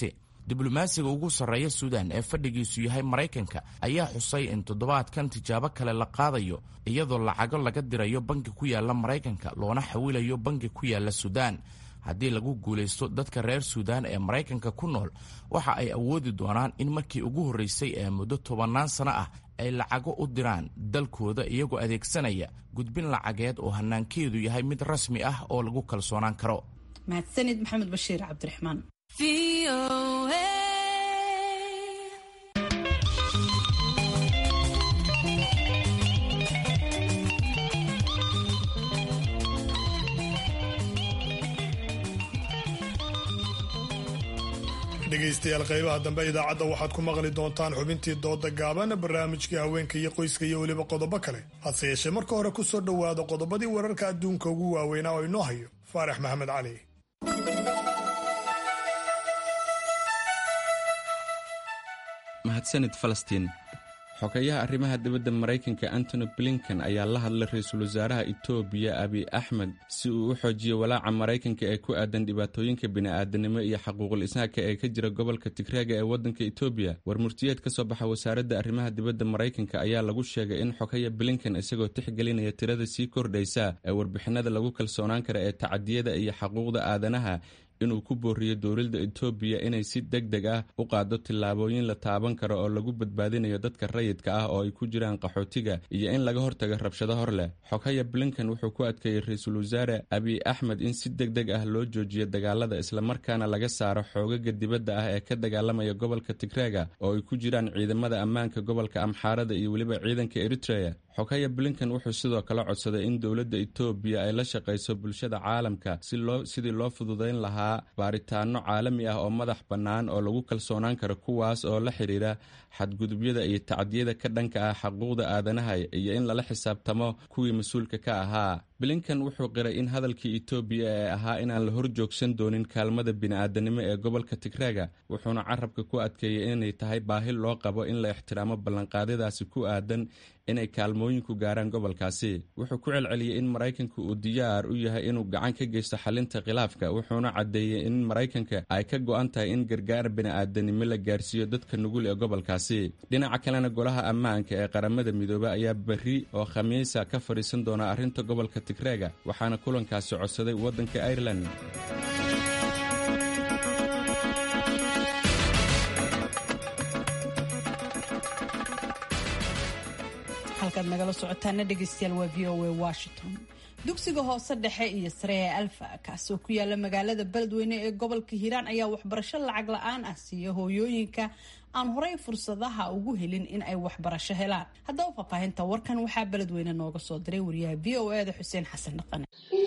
diblomaasiga ugu sarreeya suudaan ee fadhigiisu yahay maraykanka ayaa xusay in toddobaadkan tijaabo kale la qaadayo iyadoo lacago laga dirayo bangi ku yaala maraykanka loona xawilayo bangi ku yaala suudaan. haddii lagu guulaysto dadka reer suudaan ee maraykanka ku nool waxa ay awoodi doonaan in markii ugu horraysay ee muddo tobannaan sano ah ay lacago u diraan dalkooda iyagoo adeegsanaya gudbin lacageed oo hannaankeedu yahay mid rasmi ah oo lagu kalsoonaan karo. mahadsanid maxamed bashiir cabdiraxmaan. dhegaystayaal qaybaha dambe idaacadda waxaad ku maqli doontaan xubintii dooda gaaban, barnaamijkii haweenka iyo qoyska iyo weliba qodobo kale. hase yeeshee marka hore ku soo dhowaada qodobadii wararka adduunka ugu waaweynaa oo inoo hayo faarax maxamed cali. mahadsanid falastiin. xogeyaha arrimaha dibadda maraykanka antony blinken ayaa la hadlay ra-iisul wasaaraha etoobiya abiy axmed si uu u xoojiyo walaaca maraykanka ee ku aadan dhibaatooyinka bini'aadanimo iyo xaquuqul insaanka ee ka jira gobolka tigreega ee waddanka etoobiya. warmurtiyeed ka soo baxa wasaaradda arrimaha dibadda maraykanka ayaa lagu sheegay in xogeya blinken isagoo tixgelinaya tirada sii kordhaysa ee warbixinada lagu kalsoonaan kara ee tacadiyada iyo xaquuqda aadanaha inuu ku booriyo dowladda etoobiya inay si deg deg ah u qaado tillaabooyin la taaban karo oo lagu badbaadinayo dadka rayidka ah oo ay ku jiraan qaxootiga iyo in laga hortago rabshado hor leh. xogaya blinken wuxuu ku adkeeyey ra-iisul wasaare abiy axmed in si deg deg ah loo joojiyo dagaalada islamarkaana laga saaro xoogaga dibadda ah ee ka dagaalamaya gobolka tigreega oo ay ku jiraan ciidamada ammaanka gobolka amxaarada iyo weliba ciidanka eritrea. xogaya blinken wuxuu sidoo kale codsaday in dowladda etoobiya ay la shaqayso bulshada caalamka sidii loo fududayn lahaa baaritaano caalami ah oo madax bannaan oo lagu kalsoonaan karo kuwaas oo la xidhiira xadgudubyada iyo tacdiyada ka dhanka ah xaquuqda aadanaha iyo in lala xisaabtamo kuwii mas-uulka ka ahaa. blinken wuxuu qiray in hadalkii etoobiya ee ahaa inaan la hor joogsan doonin kaalmada bini'aadanimo ee gobolka tigreega wuxuuna carabka ku adkeeyey inay tahay baahi loo qabo in la ixtiraamo ballanqaadyadaasi ku aadan inay kaalmooyinku gaaraan gobolkaasi. wuxuu ku celceliyey in maraykanka uu diyaar u yahay inuu gacan ka geysto xalinta khilaafka wuxuuna caddeeyey in maraykanka ay ka go'an tahay in gargaar bini'aadanimo la gaarsiiyo dadka nugul ee gobolkaasi. dhinaca kalena golaha ammaanka ee qaramada midoobay ayaa berri oo khamiisa ka fadhiisan doona arrinta gobolka tigreega waxaana kulankaasi codsaday waddanka Ireland. halkaad nagala socotaana dhegaystayaal waa v o a Washington. dugsiga hoose dhexe iyo sare ee alfa kaasoo ku yaala magaalada beledweyne ee gobolka hiiraan ayaa waxbarasho lacag la-aan ah siiya hooyooyinka aan horey fursadaha ugu helin in ay waxbarasho helaan. haddaba faahfaahinta warkan waxaa beledweyne nooga soo diray wariyaha v o a da xuseen xasan dhaqane.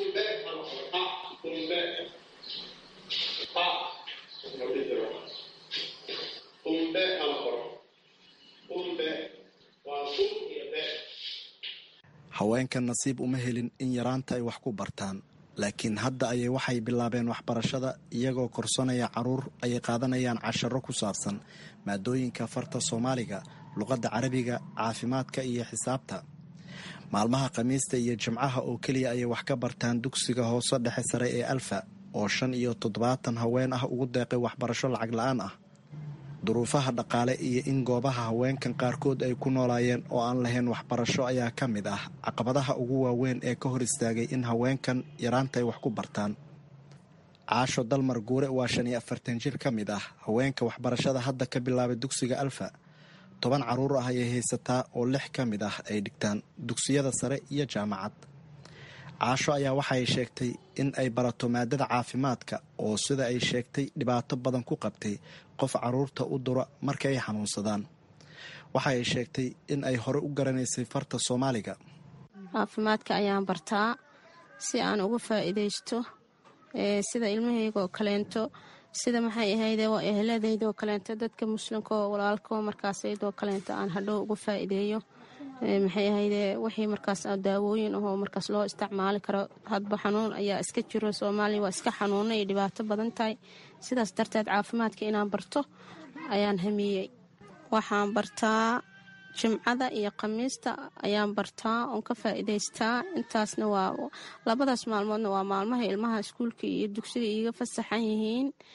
haweenkan nasiib uma helin in yaraanta ay wax ku bartaan, laakiin hadda ayay waxay bilaabeen waxbarashada iyagoo korsanaya caruur ayay qaadanayaan casharo ku saabsan maadooyinka farta soomaaliga, luqadda carabiga, caafimaadka iyo xisaabta. maalmaha khamiista iyo jimcaha oo keliya ayay wax ka bartaan dugsiga hoose dhexe sare ee alfa oo shan iyo toddobaatan haween ah ugu deeqay waxbarasho lacag la-aan ah. duruufaha dhaqaale iyo in goobaha haweenkan qaarkood ay ku noolaayeen oo aan lahayn waxbarasho ayaa ka mid ah caqabadaha ugu waaweyn ee ka hor istaagay in haweenkan yaraanta ay wax ku bartaan. caasho dalmar guure waa shan iyo afartan jir ka mid ah haweenka waxbarashada hadda ka bilaabay dugsiga alfa. toban caruur ah ayay haysataa oo lix ka mid ah ay dhigtaan dugsiyada sare iyo jaamacad. caasho ayaa waxay sheegtay in ay barato maadada caafimaadka oo sida ay sheegtay dhibaato badan ku qabtay qof caruurta u dura marka ay xanuunsadaan. waxa ay sheegtay in ay hore u garanaysay farta soomaaliga. caafimaadka ayaan bartaa si aan uga faa'iidaysto sida ilmahaygoo kaleento, sida maxay ahayde waa eheladeydoo kaleento, dadka muslimka oo walaalkao markaasaydoo kaleento aan hadhow uga faa'iideeyo. maxay ahayde wixii markaas daawooyin ahoo markaas loo isticmaali karo. hadba xanuun ayaa iska jiro, soomaaliya waa iska xanuuna iyo dhibaato badan tahay. sidaas darteed caafimaadka inaan barto ayaan hamiyey. waxaan bartaa jimcada iyo khamiista ayaan bartaa oon ka faa'iidaystaa. intaasna waa labadaas maalmoodna waa maalmaha ilmaha iskuulka iyo dugsiga iiga fasaxan yihiin.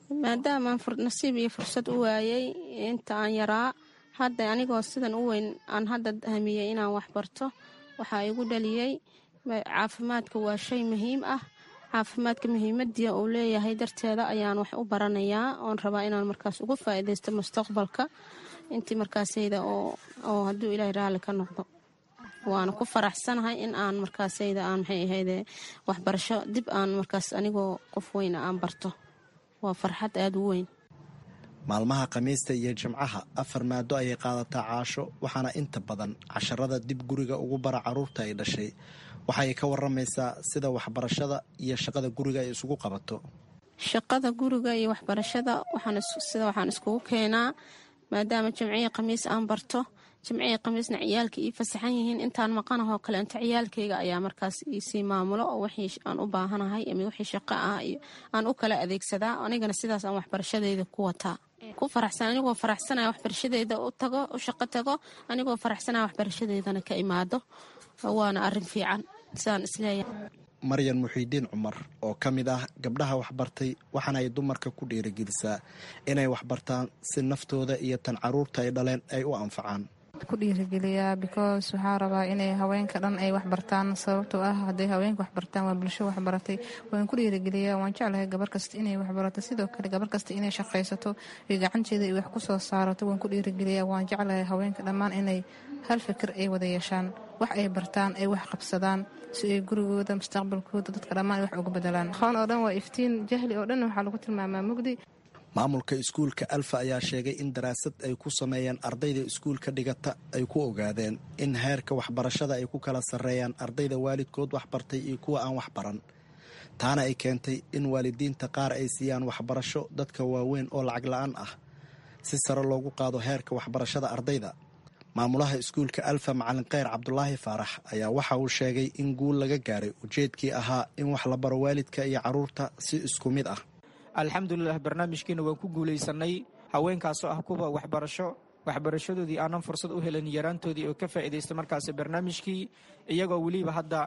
maadaamaan nasiib iyo fursad u waayay inta aan yaraa hadda anigoo sidan u weyn aan hadda hamiyey inaan wax barto waxaa igu dhaliyey caafimaadka waa shay muhiim ah. caafimaadka muhiimadii uu leeyahay darteeda ayaan wax u baranayaa oon rabaa inaan markaas ugu faa'iidaysto mustaqbalka intii markaasayda oo hadduu ilaahay raalli ka noqdo. waana ku faraxsanahay in aan markaasayda aan maxay ahayde waxbarasho dib aan markaas anigoo qof weyna aan barto. waa farxad aada u weyn. maalmaha khamiista iyo jimcaha afar maado ayay qaadataa Caasho waxaana inta badan casharada dib guriga ugu bara caruurta ay dhashay. waxay ka waramaysaa sida waxbarashada iyo shaqada guriga ay isugu qabato. shaqada guriga iyo waxbarashada waxaan sida waxaan iskugu keenaa maadaama jimciye khamiis aan barto. jimciye khamiisna ciyaalka ii fasaxan yihiin intaan maqanaho kale inta ciyaalkayga ayaa markaas ii sii maamulo oo wixii aan u baahanahay ama wixii shaqo ah aan u kala adeegsadaa. anigana sidaas aan waxbarashadeeda ku wataa. ku faraxsan anigoo faraxsanaya waxbarashadeeda u tago u shaqo tago anigoo faraxsanaya waxbarashadeedana ka imaado. waana arrin fiican sidaan isleeyahay. maryan muxiidiin cumar oo ka mid ah gabdhaha waxbartay waxaana ay dumarka ku dhiirigelisaa inay waxbartaan si naftooda iyo tan caruurta ay dhaleen ay u anfacaan. ku dhiirigeliyaa because waxaa rabaa inay haweenka dhan ay waxbartaan sababtoo ah hadday haweenka waxbartaan waa bulsho waxbaratay. waan ku dhiirigeliyaa waan jeclahay gabar kasta inay waxbarato sidoo kale gabar kasta inay shaqaysato iyo gacanteeda ay wax ku soo saarato. waan ku dhiirigeliyaa waan jeclahay haweenka dhammaan inay hal fikir ay wada yeeshaan wax ay bartaan ay wax qabsadaan si ay gurigooda mustaqbalkooda dadka dhammaan wax uga bedelaan. aqoon oo dhan waa iftiin jahli oo dhan waxaa lagu tilmaamaa mugdi. maamulka iskuulka alfa ayaa sheegay in daraasad ay ku sameeyeen ardayda iskuulka dhigata ay ku ogaadeen in heerka waxbarashada ay ku kala sarreeyaan ardayda waalidkood waxbartay iyo kuwa aan waxbaran. taana ay keentay in waalidiinta qaar ay siiyaan waxbarasho dadka waaweyn oo lacag la-aan ah si sare loogu qaado heerka waxbarashada ardayda. maamulaha iskuulka alfa macalin kheyr cabdulaahi faarax ayaa waxa uu sheegay in guul laga gaaray ujeedkii ahaa in wax la baro waalidka iyo caruurta si isku mid ah. alxamdulilah barnaamijkiina waan ku guulaysanay. haweenkaasoo ah kuwa waxbarasho waxbarashadoodii aanan fursad u helin yaraantoodii oo ka faa'iidaysta markaasi barnaamijkii iyagoo weliba hadda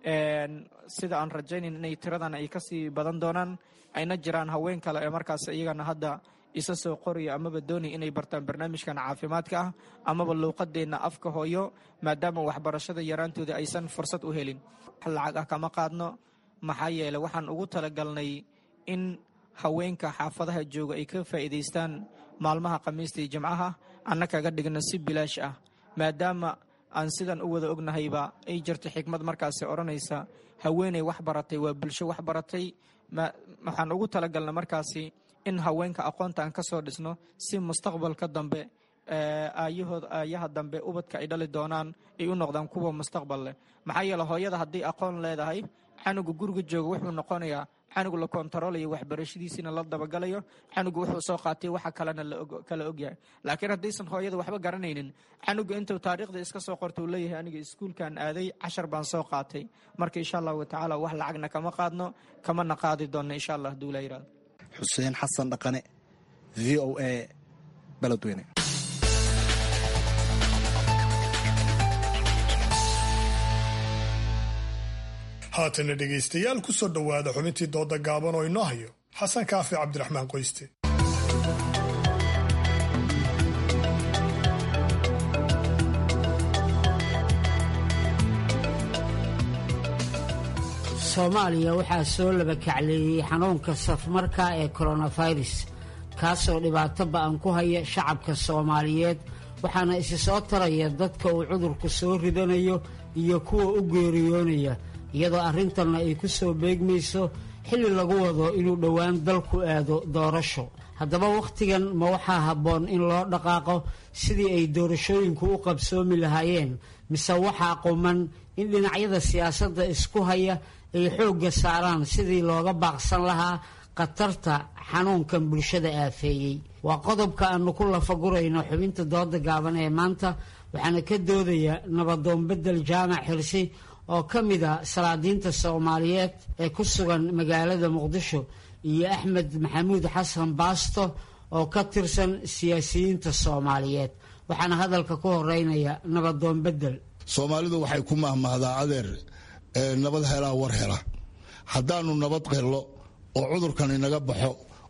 sida aan rajaynayn inay tiradan ay kasii badan doonaan ayna jiraan haween kale ee markaas iyagana hadda isa soo qoraya amaba doonaya inay bartaan barnaamijkan caafimaadka ah amaba luuqadeenna afka hooyo maadaama waxbarashada yaraantooda aysan fursad u helin. lacag ah kama qaadno maxaa yeeley waxaan ugu talagalnay in haweenka xaafadaha jooga ay ka faa'iidaystaan maalmaha khamiista iyo jimcaha anna kaga dhigna si bilaash ah maadaama aan sidan u wada ognahayba ay jirta xikmad markaasi odhanaysa haweeney wax baratay waa bulsho wax baratay. waxaan ugu talagalna markaasi in haweenka aqoonta aan ka soo dhisno si mustaqbalka dambe aayahood aayaha dambe ubadka ay dhali doonaan ay u noqdaan kuwa mustaqbal leh. maxaa yeele hooyada hadday aqoon leedahay canuga guriga jooga wuxuu noqonayaa canugu la kontaroolayo waxbarashadiisiina la dabagalayo canugu wuxuu soo qaatay waxa kalena kala ogyahay. laakiin haddaysan hooyada waxba garanaynin canuga intuu taariikhda iska soo qorta uu leeyahay aniga iskuulkan aaday cashar baan soo qaatay. marka insha allahu watacaala wax lacagna kama qaadno kamana qaadi doonno insha allah haduu la yirahdo. xuseen xasan dhaqane v o a beledweyne. haatana dhegaystayaal ku soo dhowaada xubintii dooda gaaban oo inoo hayo xasan kaafi cabdiraxmaan qoyste. soomaaliya waxaa soo laba kacleeyey xanuunka safmarka ee koronafirus kaasoo dhibaato ba'an ku haya shacabka soomaaliyeed waxaana isi soo taraya dadka uu cudurku soo ridanayo iyo kuwa u geeriyoonaya iyadoo arrintanna ay ku soo beegmayso xilli lagu wado inuu dhowaan dalku aado doorasho. haddaba wakhtigan ma waxaa habboon in loo dhaqaaqo sidii ay doorashooyinku u qabsoomi lahaayeen mise waxaa quman in dhinacyada siyaasadda isku haya ay xoogga saaraan sidii looga baaqsan lahaa khatarta xanuunkan bulshada aafeeyey? waa qodobka aanu ku lafagurayno xubinta dooda gaaban ee maanta waxaana ka doodaya nabadoon bedel jaamac xirsi oo ka mid a salaadiinta soomaaliyeed ee ku sugan magaalada muqdisho iyo axmed maxamuud xasan baasto oo ka tirsan siyaasiyiinta soomaaliyeed. waxaana hadalka ku horeynaya nabadoon bedel. soomaalidu waxay ku mahmahdaa adeer nabad helaa war hela. haddaanu nabad qello oo cudurkan inaga baxo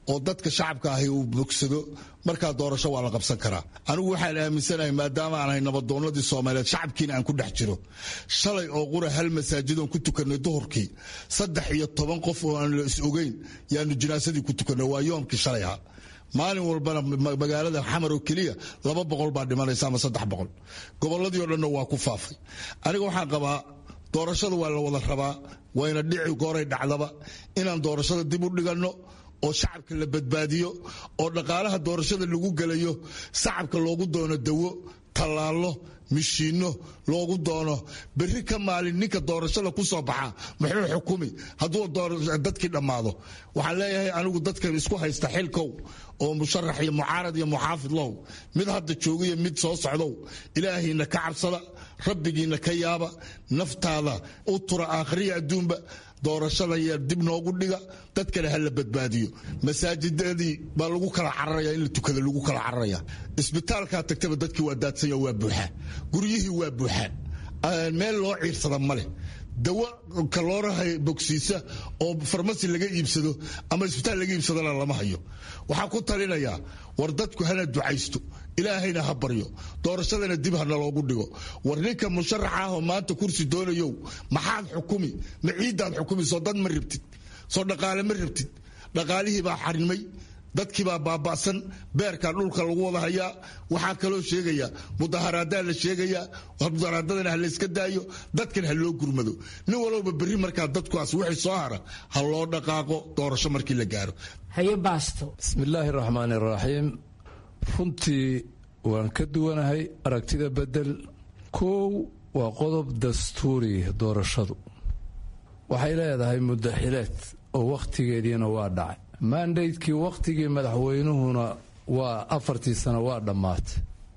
oo dadka shacabka ahi uu bogsado markaa doorasho waa la qabsan karaa. anigu waxaan aaminsanahay maadaama aan ahay nabadoonnadii soomaaliyeed shacabkiina aan ku dhex jiro, shalay oo qura hal masaajidoon ku tukanay duhurkii saddex iyo toban qof oo aan la is ogeyn yaanu jinaasadii ku tukanay. waa yoomkii shalay ahaa. maalin walbana magaalada xamar oo keliya laba boqol baa dhimanaysa ama saddex boqol. gobolladii oo dhanna waa ku faafay. aniga waxaan qabaa doorashada waa la wada rabaa, wayna dhici gooray dhacdaba inaan doorashada dib u dhiganno oo shacabka la badbaadiyo oo dhaqaalaha doorashada lagu gelayo shacabka loogu doono dawo, tallaalo, mishiinno loogu doono. berri ka maalin ninka doorashada ku soo baxa muxuu xukumi hadduu dadkii dhammaado? waxaan leeyahay anigu dadkan isku haysta xilkow oo musharax iyo mucaarad iyo muxaafid low, mid hadda joogiyo mid soo socdow, ilaahiina ka cabsada, rabbigiina ka yaaba, naftaada u tura aakhiriya adduunba. doorashada yaa dib noogu dhiga, dadkana ha la badbaadiyo. masaajidadii baa lagu kala cararaya, in la tukada lagu kala cararaya. isbitaalkaa tagtaba dadkii waa daadsanya, waa buuxaa. guryihii waa buuxaa. meel loo ciirsada ma leh. dawo kalooraha bogsiisa oo farmasi laga iibsado ama isbitaal laga iibsadana lama hayo. waxaan ku talinayaa war dadku hana ducaysto, ilaahayna ha baryo, doorashadana dib hana loogu dhigo. war ninka musharaxa ah oo maanta kursi doonayow maxaad xukumi? ma ciiddaad xukumi? soo dad ma rabtid? soo dhaqaale ma rabtid? dhaqaalihii baa xarimay, dadkii baa baaba'san, beerkaa dhulka lagu wada hayaa. waxaa kaloo sheegaya mudaharaadaa la sheegayaa, mudaharaadadana ha layska daayo, dadkan ha loo gurmado. nin walowba berri markaa dadkuaas wixii soo hara ha loo dhaqaaqo doorasho markii la gaaro. haye baasto. bismillaahi raxmaani raxiim. runtii waan ka duwanahay aragtida bedel. koow waa qodob dastuuri. doorashadu waxay leedahay muddaxileed oo wakhtigeediina waa dhacay. mandaydkii wakhtigii madaxweynuhuna waa afartii sano waa dhammaatay.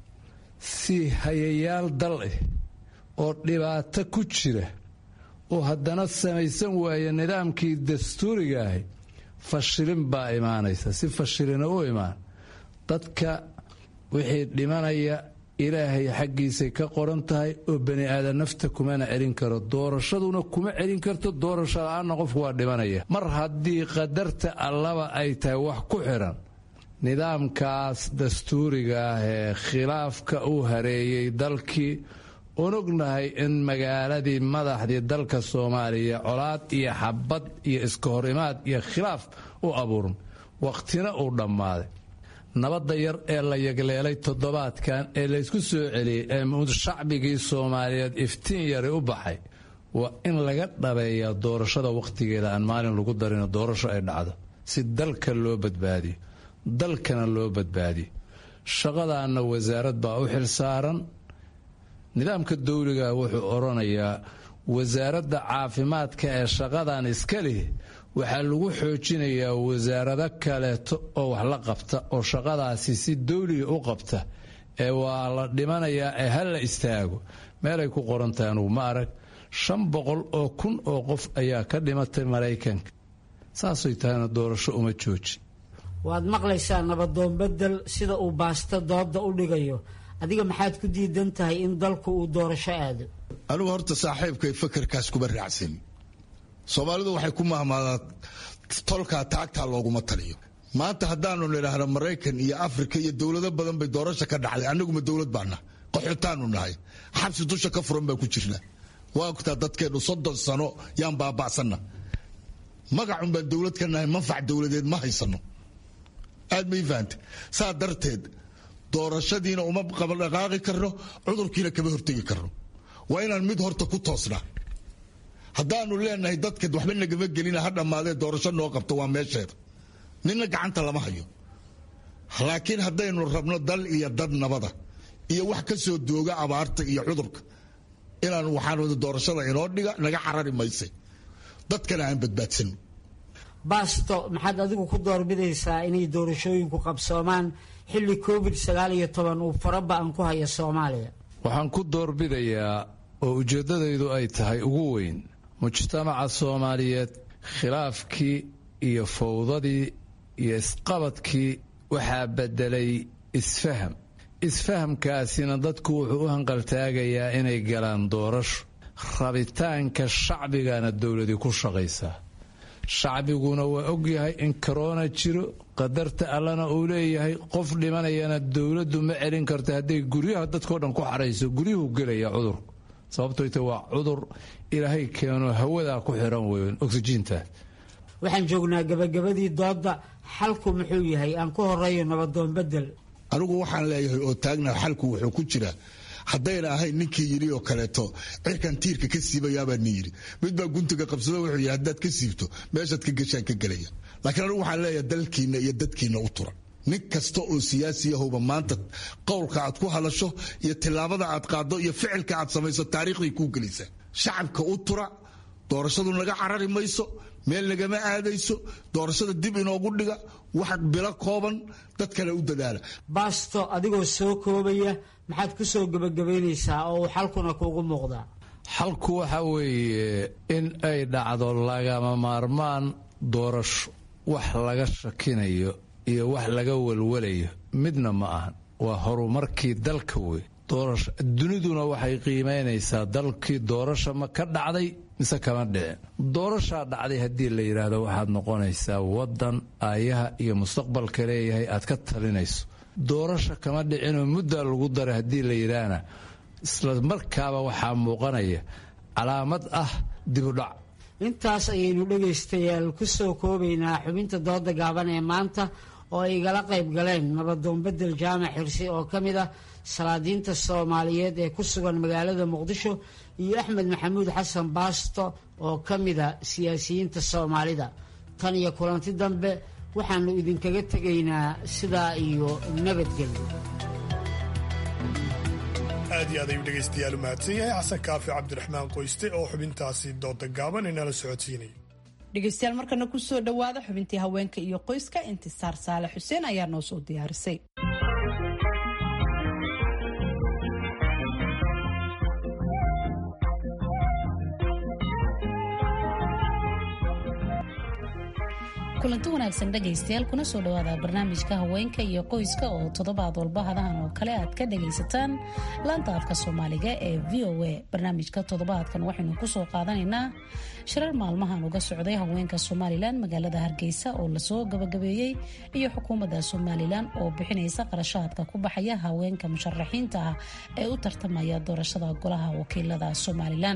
si hayayaal dal ah oo dhibaato ku jira oo haddana samaysan waaya nidaamkii dastuuriga ahay, fashilin baa imaanaysa. si fashilina u imaan, dadka wixii dhimanaya ilaahay xaggiisay ka qoran tahay oo bani aadan nafta kumana celin karo. doorashaduna kuma celin karto. doorasho la-aanna qofku waa dhimanaya. mar haddii qadarta allaba ay tahay wax ku xiran, nidaamkaas dastuuriga ah ee khilaafka uu hareeyey dalkii, oon ognahay in magaaladii madaxdii dalka soomaaliya colaad iyo xabad iyo iska hor imaad iyo khilaaf u abuuran, wakhtina uu dhammaaday. nabadda yar ee la yagleelay toddobaadkan ee laysku soo celiyey ee shacbigii soomaaliyeed iftiin yari u baxay, waa in laga dhabeeyaa doorashada wakhtigeeda aan maalin lagu darino doorasho ay dhacdo, si dalka loo badbaadiyo, dalkana loo badbaadiyo. shaqadaanna wasaarad baa u xil saaran. nidaamka dawliga wuxuu odhanayaa wasaaradda caafimaadka ee shaqadan iska leh waxaa lagu xoojinayaa wasaarado kaleeto oo wax la qabta oo shaqadaasi si dawliga u qabta. ee waa la dhimanayaa ee ha la istaago. meelay ku qoran tahay anugu ma arag. shan boqol oo kun oo qof ayaa ka dhimatay maraykanka. saasay tahayna doorasho uma jooji. waad maqlaysaa nabadoon bedel sida uu baasto dooda u dhigayo. adiga maxaad ku diidan tahay in dalku uu doorasho aado? anigu horta saaxiibkay fakarkaas kuma raacsan. soomaalidu waxay ku mahmaadaa tolkaa taagtaa looguma taliyo. maanta haddaanu nidhaahno maraykan iyo afrika iyo dowlado badan bay doorasho ka dhacday, annaguma dowlad baana qaxootaanu nahay, xabsi dusha ka furan baan ku jirnaa. waa ogtaa dadkeennu soddon sano yaan baaba'sanna. magacun baan dowlad ka nahay, manfac dowladeed ma haysano. aad ma ii fahanta. saa darteed doorashadiina uma qabadhaqaaqi karno, cudurkiina kama hortegi karno. waa inaan mid horta ku toosnaa. haddaanu leenahay dadka waxba nagama gelina ha dhammaadee doorasho noo qabto waa meesheeda, ninna gacanta lama hayo. laakiin haddaynu rabno dal iyo dad nabada iyo wax ka soo dooga abaarta iyo cudurka, inaan waxaan doorashada inoo dhiga naga carari maysay, dadkana aan badbaadsano. baasto maxaad adigu ku doorbidaysaa inay doorashooyinku qabsoomaan xilli covid sagaal iyo toban uu faraba-an ku haya soomaaliya? waxaan ku doorbidayaa oo ujeeddadaydu ay tahay ugu weyn mujtamaca soomaaliyeed khilaafkii iyo fawdadii iyo isqabadkii waxaa bedelay isfaham. isfahamkaasina dadku wuxuu u hanqaltaagayaa inay galaan doorasho. rabitaanka shacbigana dowladii ku shaqaysaa. shacbiguna waa ogyahay in korona jiro qadarta allana uu leeyahay qof dhimanayana dowladdu ma celin karta hadday guryaha dadkao dhan ku xarayso guryuhu gelaya cudurku sababtoyta waa cudur ilaahay keeno hawadaa ku xiran weyn oksijiinta waxaan joognaa gabagabadii dooda xalku muxuu yahay aan ku horeeyo nabadoon bedel anigu waxaan leeyahay oo taagna xalku wuxuu ku jiraa haddayna ahayn ninkii yidhi oo kaleeto cirkan tiirka ka siibayaabaa ni yidhi mid baa guntiga qabsado wuxuu yidhi haddaad ka siibto meeshaad ka geshaan ka gelaya laakiin anigu waxaan leeyahay dalkiinna iyo dadkiinna u tura nin kasta oo siyaasi ahowba maanta qowlka aad ku hadasho iyo tillaabada aad qaaddo iyo ficilka aad samayso taariikhday kuu gelaysaa shacabka u tura doorashadu naga carari mayso meel nagama aadayso doorashada dib inoogu dhiga wax bilo kooban dad kale u dadaala baasto adigoo soo koobaya maxaad ku soo gebagabaynaysaa oo uu xalkuna kuugu muuqdaa xalku waxa weeye in ay dhacdo lagama maarmaan doorasho wax laga shakinayo iyo wax laga walwalayo midna ma ahan waa horumarkii dalka wey duniduna waxay qiimaynaysaa dalkii doorasho ma ka dhacday mise kama dhicin doorashaa dhacday haddii la yidhaahdo waxaad noqonaysaa wadan aayaha iyo mustaqbalka leeyahay aad ka talinayso doorasho kama dhicinoo muddaa lagu daray haddii la yidhaahna isla markaaba waxaa muuqanaya calaamad ah dibudhac intaas ayaynu dhegaystayaal ku soo koobaynaa xubinta dooda gaaban ee maanta oo ay igala qayb galeen nabadoon bedel jaamac xirsi oo ka mid ah salaadiinta soomaaliyeed ee ku sugan magaalada muqdisho iyo axmed maxamuud xasan baasto oo ka mida siyaasiyiinta soomaalida tan iyo kulanti dambe waxaanu idinkaga tegaynaa sidaa iyo nabadgelyo aad iyo aad ayuu dhegaystayaal u mahadsan yahay xasan kaafi cabdiraxmaan qoyste oo xubintaasi dooda gaaban inala socodsiinaya dhegaystayaal markana ku soo dhowaada xubintii haweenka iyo qoyska intisaar saale xuseen ayaa noo soo diyaarisay kulanti wanaagsan dhegaystayaal kuna soo dhawaada barnaamijka haweenka iyo qoyska oo toddobaad walba hadahan oo kale aad ka dhagaysataan laanta afka soomaaliga ee v o a barnaamijka toddobaadkan waxaynu kusoo qaadanaynaa shirar maalmahan uga socday haweenka somalilan magaalada hargeysa oo lasoo gabagabeeyey iyo xukuumadda somalilan oo bixinaysa qarashaadka ku baxaya haweenka musharaxiinta ah ee u tartamaya doorashada golaha wakiilada somalilan.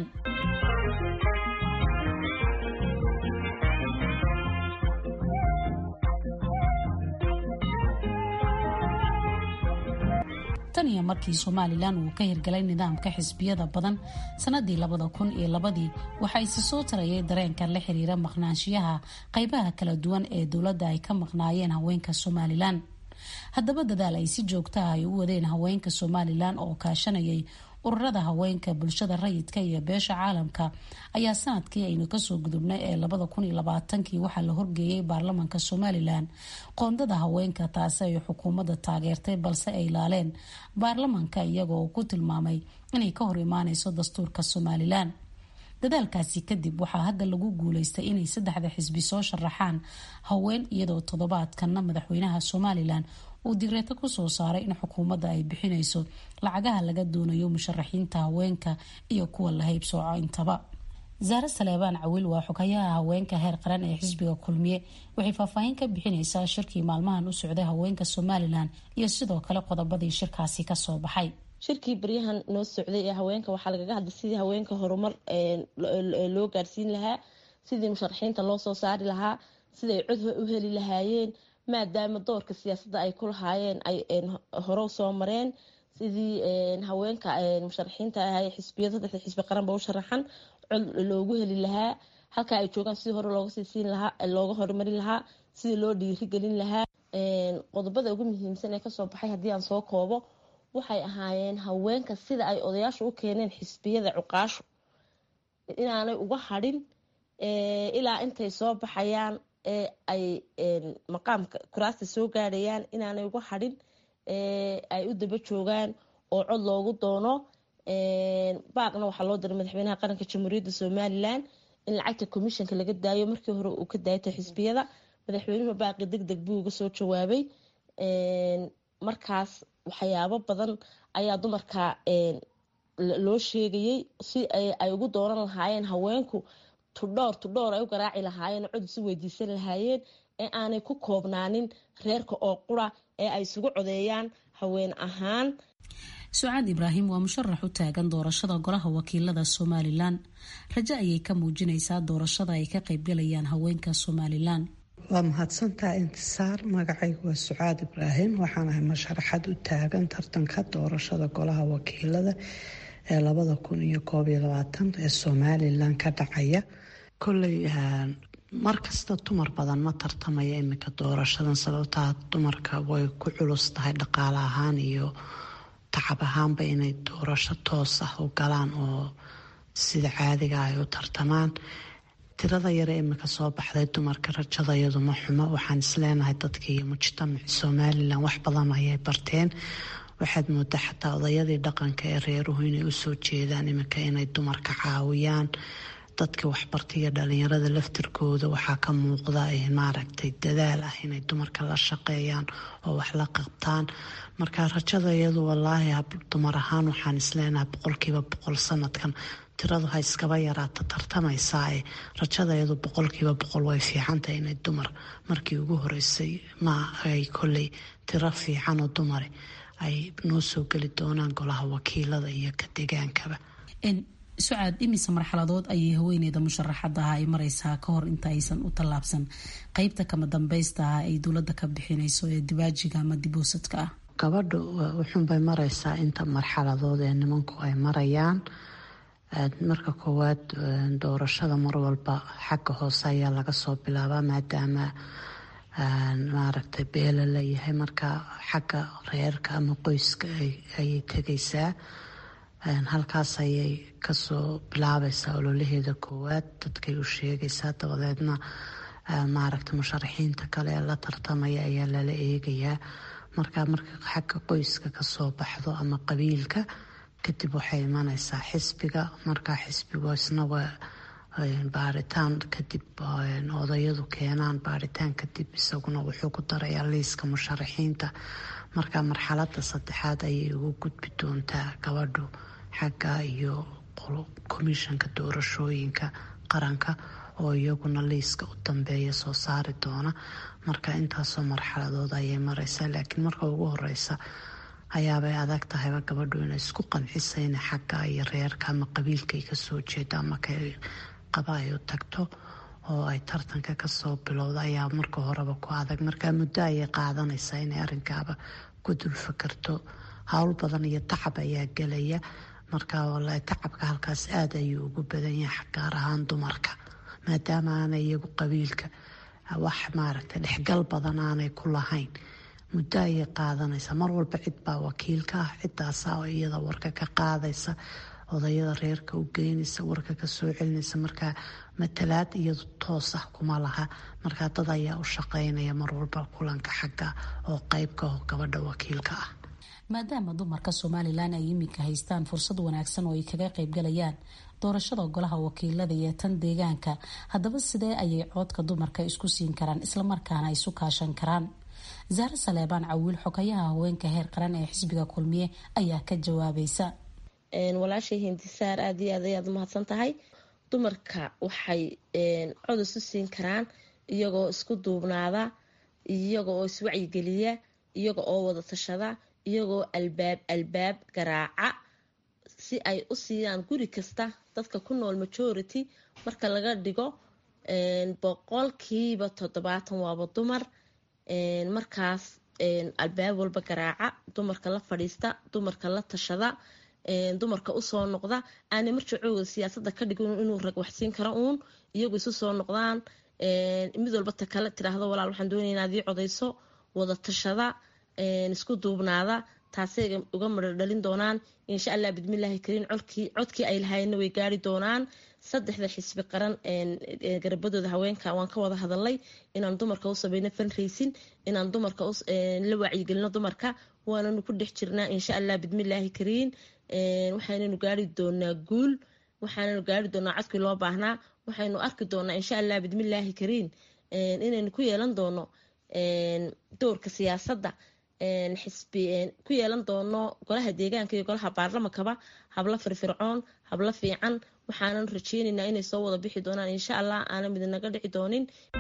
tan iyo markii somalilan uu ka hirgalay nidaamka xisbiyada badan sanadii labada kun iyo labadii waxaa isi soo tarayay dareenka la xiriira maqnaanshiyaha qaybaha kala duwan ee dowladda ay ka maqnaayeen haweenka somalilan. haddaba dadaal ay si joogta ah ay u wadeen haweenka somalilan oo kaashanayay ururada haweenka bulshada rayidka iyo beesha caalamka ayaa sanadkii aynu kasoo gudubnay ee labada kun iyo labaatankii waxaa la horgeeyay baarlamanka somalilan qoondada haweenka taasi ay xukuumadda taageertay balse ay laaleen baarlamanka iyagoo ku tilmaamay inay ka hor imaaneyso dastuurka somalilan. dadaalkaasi kadib waxaa hadda lagu guuleystay inay saddexda xisbi soo sharaxaan haween iyadoo toddobaadkana madaxweynaha somalilan uu digreeto kusoo saaray in xukuumadda ay bixinayso lacagaha laga doonayo musharaxiinta haweenka iyo kuwa la haybsooco intaba. zaare saleebaan cawiil waa xogayaha haweenka heer qaran ee xisbiga kulmiye waxay faahfaahin ka bixinaysaa shirkii maalmahan u socday haweenka somalilan iyo sidoo kale qodobadii shirkaasi kasoo baxay. shirkii baryahan noo socday ee haweenka waxaa lagaga hadlay sidii haweenka horumar loo gaarsiin lahaa, sidii musharaxiinta loo soo saari lahaa, siday cod u heli lahaayeen maadaama doorka siyaasadda ay ku lahaayeen ay hore soo mareen, sidii haweenka musharaxiinta ahay xisbiyada saddexda xisbi qaranba u sharaxan cod loogu heli lahaa, halka ay joogaan sidii hore looga sii siin lahaa, looga horumarin lahaa, sidii loo dhiirigelin lahaa. qodobada ugu muhiimsan ee kasoo baxay haddii aan soo koobo waxay ahaayeen haweenka sida ay odayaashu u keeneen xisbiyada cuqaashu inaanay uga hadhin ilaa intay soo baxayaan ee ay maqaamka kuraasta soo gaadhayaan inaanay uga hadhin ay u daba joogaan oo cod loogu doono. baaqna waxaa loo diray madaxweynaha qaranka jamhuuriyadda somalilan in lacagta commissionka laga daayo markii hore uu ka daayto xisbiyada. madaxweynuhu baaqi deg deg buu uga soo jawaabay. markaas waxyaabo badan ayaa dumarka loo sheegayay si ay ugu dooran lahaayeen haweenku tudhoor tudhoor ay u garaaci lahaayeen cod isu weydiisan lahaayeen ee aanay ku koobnaanin reerka oo qura ee ay isugu codeeyaan haween ahaan. sucaad ibraahim waa musharax u taagan doorashada golaha wakiilada somalilan. rajo ayay ka muujinaysaa doorashada ay ka qaybgalayaan haweenka somalilan. waa mahadsantaha intisaar. magacaygu waa sucaad ibraahim, waxaan ahay musharaxad u taagan tartanka doorashada golaha wakiilada ee labada kun iyo koob iyo labaatan ee somalilan ka dhacaya. kolley markasta dumar badan ma tartamaya iminka doorashadan, sababtaa dumarka way ku culus tahay dhaqaale ahaan iyo tacab ahaanba inay doorasho toos ah u galaan oo sida caadiga ay u tartamaan. tirada yare iminka soo baxday dumarka rajada iyadu ma xumo. waxaan isleenahay dadka iyo mujtamaci somalilan wax badan ayay barteen. waxaad moodaa xataa odayadii dhaqanka ee reeruhu inay usoo jeedaan iminka inay dumarka caawiyaan. dadka waxbartay iyo dhalinyarada laftirkooda waxaa ka muuqda maaragtay dadaal ah inay dumarka la shaqeeyaan oo wax la qabtaan. marka rajada iyadu walaahi dumar ahaan waxaan isleenahay boqolkiiba boqol sanadkan tiradu ha iskaba yaraata tartamaysaa ee rajada iyadu boqolkiiba boqol way fiicantahay inay dumar markii ugu horeysay ma ay kolley tiro fiican oo dumare ay noo soo geli doonaan golaha wakiilada iyo ka degaankaba. sucaad, imise marxaladood ayay haweeneyda musharaxada ah ay mareysaa ka hor inta aysan u tallaabsan qeybta kama dambaysta ah ay dowladda ka bixinayso ee dibaajiga ama diboosadka ah? gabadhu wuxuunbay mareysaa inta marxaladood ee nimanku ay marayaan. marka koowaad doorashada mar walba xagga hoose ayaa laga soo bilaabaa, maadaama maaragtay beela layahay. marka xagga reerka ama qoyska ayay tegaysaa, halkaas ayay kasoo bilaabaysaa ololaheeda koowaad, dadkay u sheegaysaa. dabadeedna maaragta musharaxiinta kale ee la tartamaya ayaa lala eegayaa. marka marka xagga qoyska kasoo baxdo ama qabiilka, kadib waxay imanaysaa xisbiga. markaa xisbigu isna waa baaritaan kadib odayadu keenaan baaritaan kadib isaguna wuxuu ku darayaa liiska musharaxiinta. marka marxalada saddexaad ayay ugu gudbi doontaa gabadhu xagga iyo komishanka doorashooyinka qaranka oo iyaguna liiska u dambeeya soo saari doona. marka intaasoo marxaladood ayay mareysaa, laakiin marka ugu horeysa ayaabay adag tahayba gabadhu inay isku qancisayna xagga iyo reerka ama qabiilkay kasoo jeeda ama kay qaba ay u tagto oo ay tartanka kasoo bilowda ayaa marka horeba ku adag. marka muddo ayay qaadanaysaa inay arrinkaaba ku dulfakarto. hawl badan iyo tacab ayaa gelaya. marka walahi tacabka halkaas aada ayuu ugu badan yahay gaar ahaan dumarka, maadaama aanay iyagu qabiilka wax maaragtay dhexgal badan aanay ku lahayn. muddo ayay qaadanaysaa. mar walba cid baa wakiilka ah, cidaasa oo iyada warka ka qaadaysa, odayada reerka u geynaysa, warka kasoo celinaysa. marka matalaad iyadu toos ah kuma laha. marka dad ayaa u shaqeynaya mar walba kulanka xagga oo qeybka oo gabadha wakiilka ah. maadaama dumarka somalilan ay iminka haystaan fursad wanaagsan oo ay kaga qaybgalayaan doorashada golaha wakiilada iyo tan deegaanka, haddaba sidee ayay coodka dumarka isku siin karaan islamarkaana isu kaashan karaan? zaare saleebaan cawiil, xogayaha haweenka heer qaran ee xisbiga kulmiye, ayaa ka jawaabaysa. walaashay hindisaar aada iyo aad ayaad umahadsan tahay. dumarka waxay cod isu siin karaan iyagoo isku duubnaada, iyaga oo iswacyigeliya, iyaga oo wada tashada, iyagoo albaab albaab garaaca si ay u siiyaan guri kasta dadka ku nool majority marka laga dhigo boqolkiiba toddobaatan waaba dumar. markaas albaab walba garaaca, dumarka la fadhiista, dumarka la tashada, dumarka usoo noqda. aanay marjacooda siyaasada ka dhigin inuu rag waxsiin karo uun, iyagu isu soo noqdaan. mid walba ta kale tiraahdo walaal waxaan doonaya inaad ii codayso, wada tashada, isku duubnaada. taasay uga madho dhalin doonaan insha allah bidmillaahi kariin. codkii codkii ay lahaayeenna way gaari doonaan. saddexda xisbi qaran garabadooda haweenka waan ka wada hadalay inaan dumarka u samayno fundraising, inaan dumarka la wacyigelino dumarka. waananu ku dhex jirnaa insha allah bidmillaahi kariin. waxaananu gaari doonaa guul, waxaananu gaari doonaa codkii loo baahnaa. waxaynu arki doonaa insha allah bidmillaahi kariin inaynu ku yeelan doono doorka siyaasadda xisbi ku yeelan doono golaha deegaanka iyo golaha baarlamankaba hablo firfircoon, hablo fiican, waxaanan rajeynaynaa inay soo wada bixi doonaan insha allah aanan mid naga dhici doonin.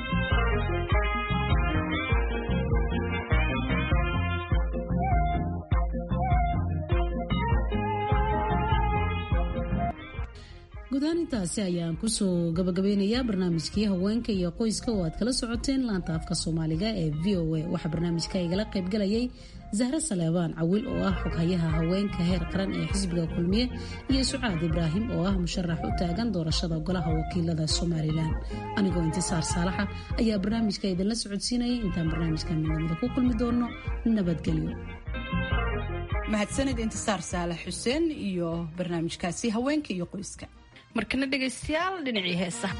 gudahaan intaasi ayaan kusoo gabagabeynayaa barnaamijkii haweenka iyo qoyska oo aad kala socoteen laanta afka soomaaliga ee v o a. waxaa barnaamijka igala qaybgalayay zahra saleebaan cawil oo ah xoghayaha haweenka heer qaran ee xisbiga kulmiye iyo sucaad ibraahim oo ah musharax u taagan doorashada golaha wakiilada somalilan. anigoo intisaar saalaxa ayaa barnaamijka idinla socodsiinayay. intaan barnaamijkan midnimada ku kulmi doono nabadgelyo. mahadsanid intisaar saalax xuseen iyo barnaamijkaasi haweenka iyo qoyska. markana dhegaystayaal dhinacii heesaha.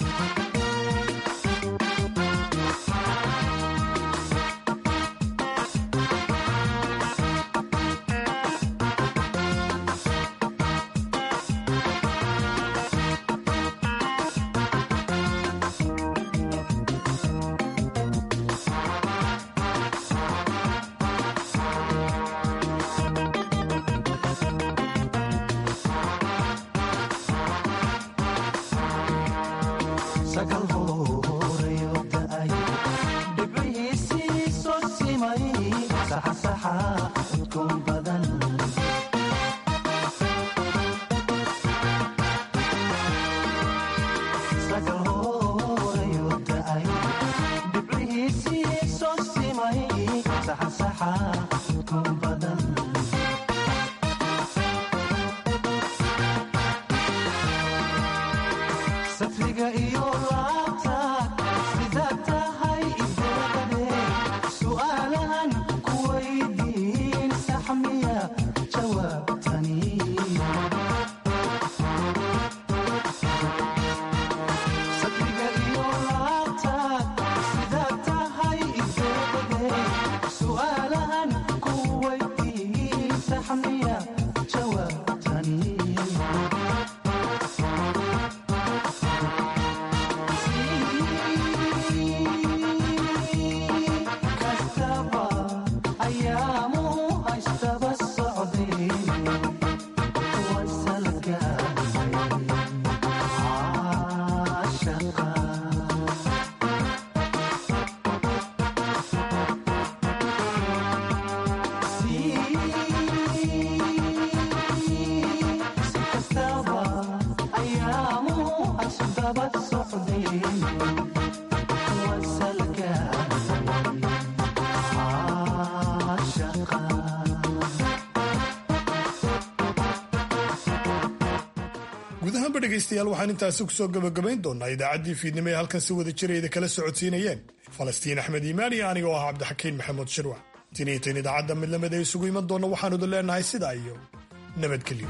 dhegaystayaal waxaan intaasi kusoo gabagabayn doonaa idaacaddii fiidnimo ee halkan si wada jirayda kala socodsiinayeen falastiin axmed iimaan iyo aniga oo ah cabdixakiin maxamuud shirwac tiniitan idaacadda midlamada ee isugu iman doonna waxaanu idin leenahay sidaa iyo nabadgelyo.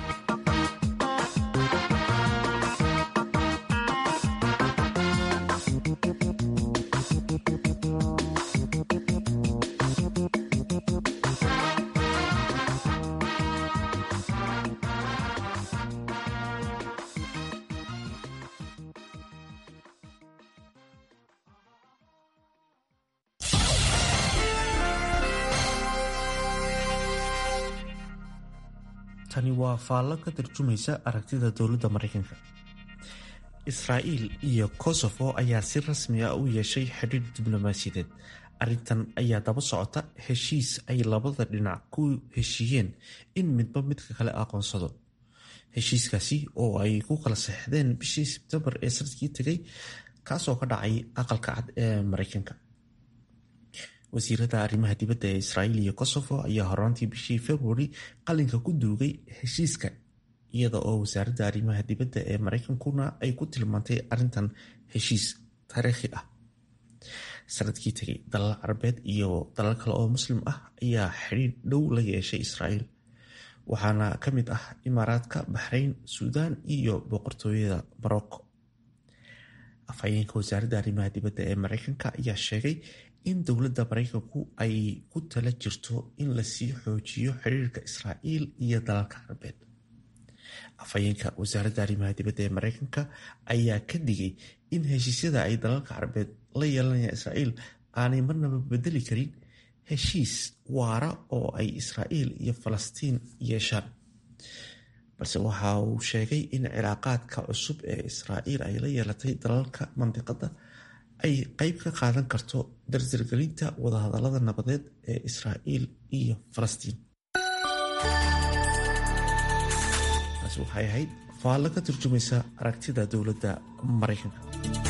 tani waa faallo ka tarjumaysa aragtida dowladda Mareykanka. Israa'iil iyo Kosovo ayaa si rasmi ah u yeeshay xiriir diblomaasiyadeed. Arrintan ayaa daba socota heshiis ay labada dhinac ku heshiiyeen in midba midka kale aqoonsado. Heshiiskaasi oo ay ku kala saxdeen bishii Sebtembar ee sanadkii tagay, kaasoo ka dhacay aqalka cad ee Mareykanka. wasiirada arrimaha dibadda ee Israa'iil iyo Kosovo ayaa horaantii bishii February qalinka ku duugay heshiiska, iyada oo wasaaradda arrimaha dibadda ee Mareykankuna ay ku tilmaantay arrintan heshiis taariikhi ah. Sanadkii tagay, dalal Carabeed iyo dalal kale oo Muslim ah ayaa xiriir dhow la yeeshay Israa'iil, waxaana ka mid ah Imaaraadka, Bahrayn, Suudaan iyo boqortooyada Morocco. Afhayeenka wasaaradda arrimaha dibadda ee Mareykanka ayaa sheegay in dowladda Mareykanku ay ku tala jirto in la sii xoojiyo xiriirka Israa'iil iyo dalalka Carabeed. Afhayeenka wasaaradda arrimaha dibadda ee Mareykanka ayaa ka digay in heshiisyada ay dalalka Carabeed la yeelanayaan Israa'iil aanay marnaba bedeli karin heshiis waara oo ay Israa'iil iyo Falastiin yeeshaan. balse waxa uu sheegay in cilaaqaadka cusub ee israa'iil ay la yeelatay dalalka mandiqada ay qeyb ka qaadan karto dardargelinta wadahadalada nabadeed ee israa'iil iyo falastiin. taasi waxay ahayd faallo ka turjumaysa aragtida dowladda Mareykanka.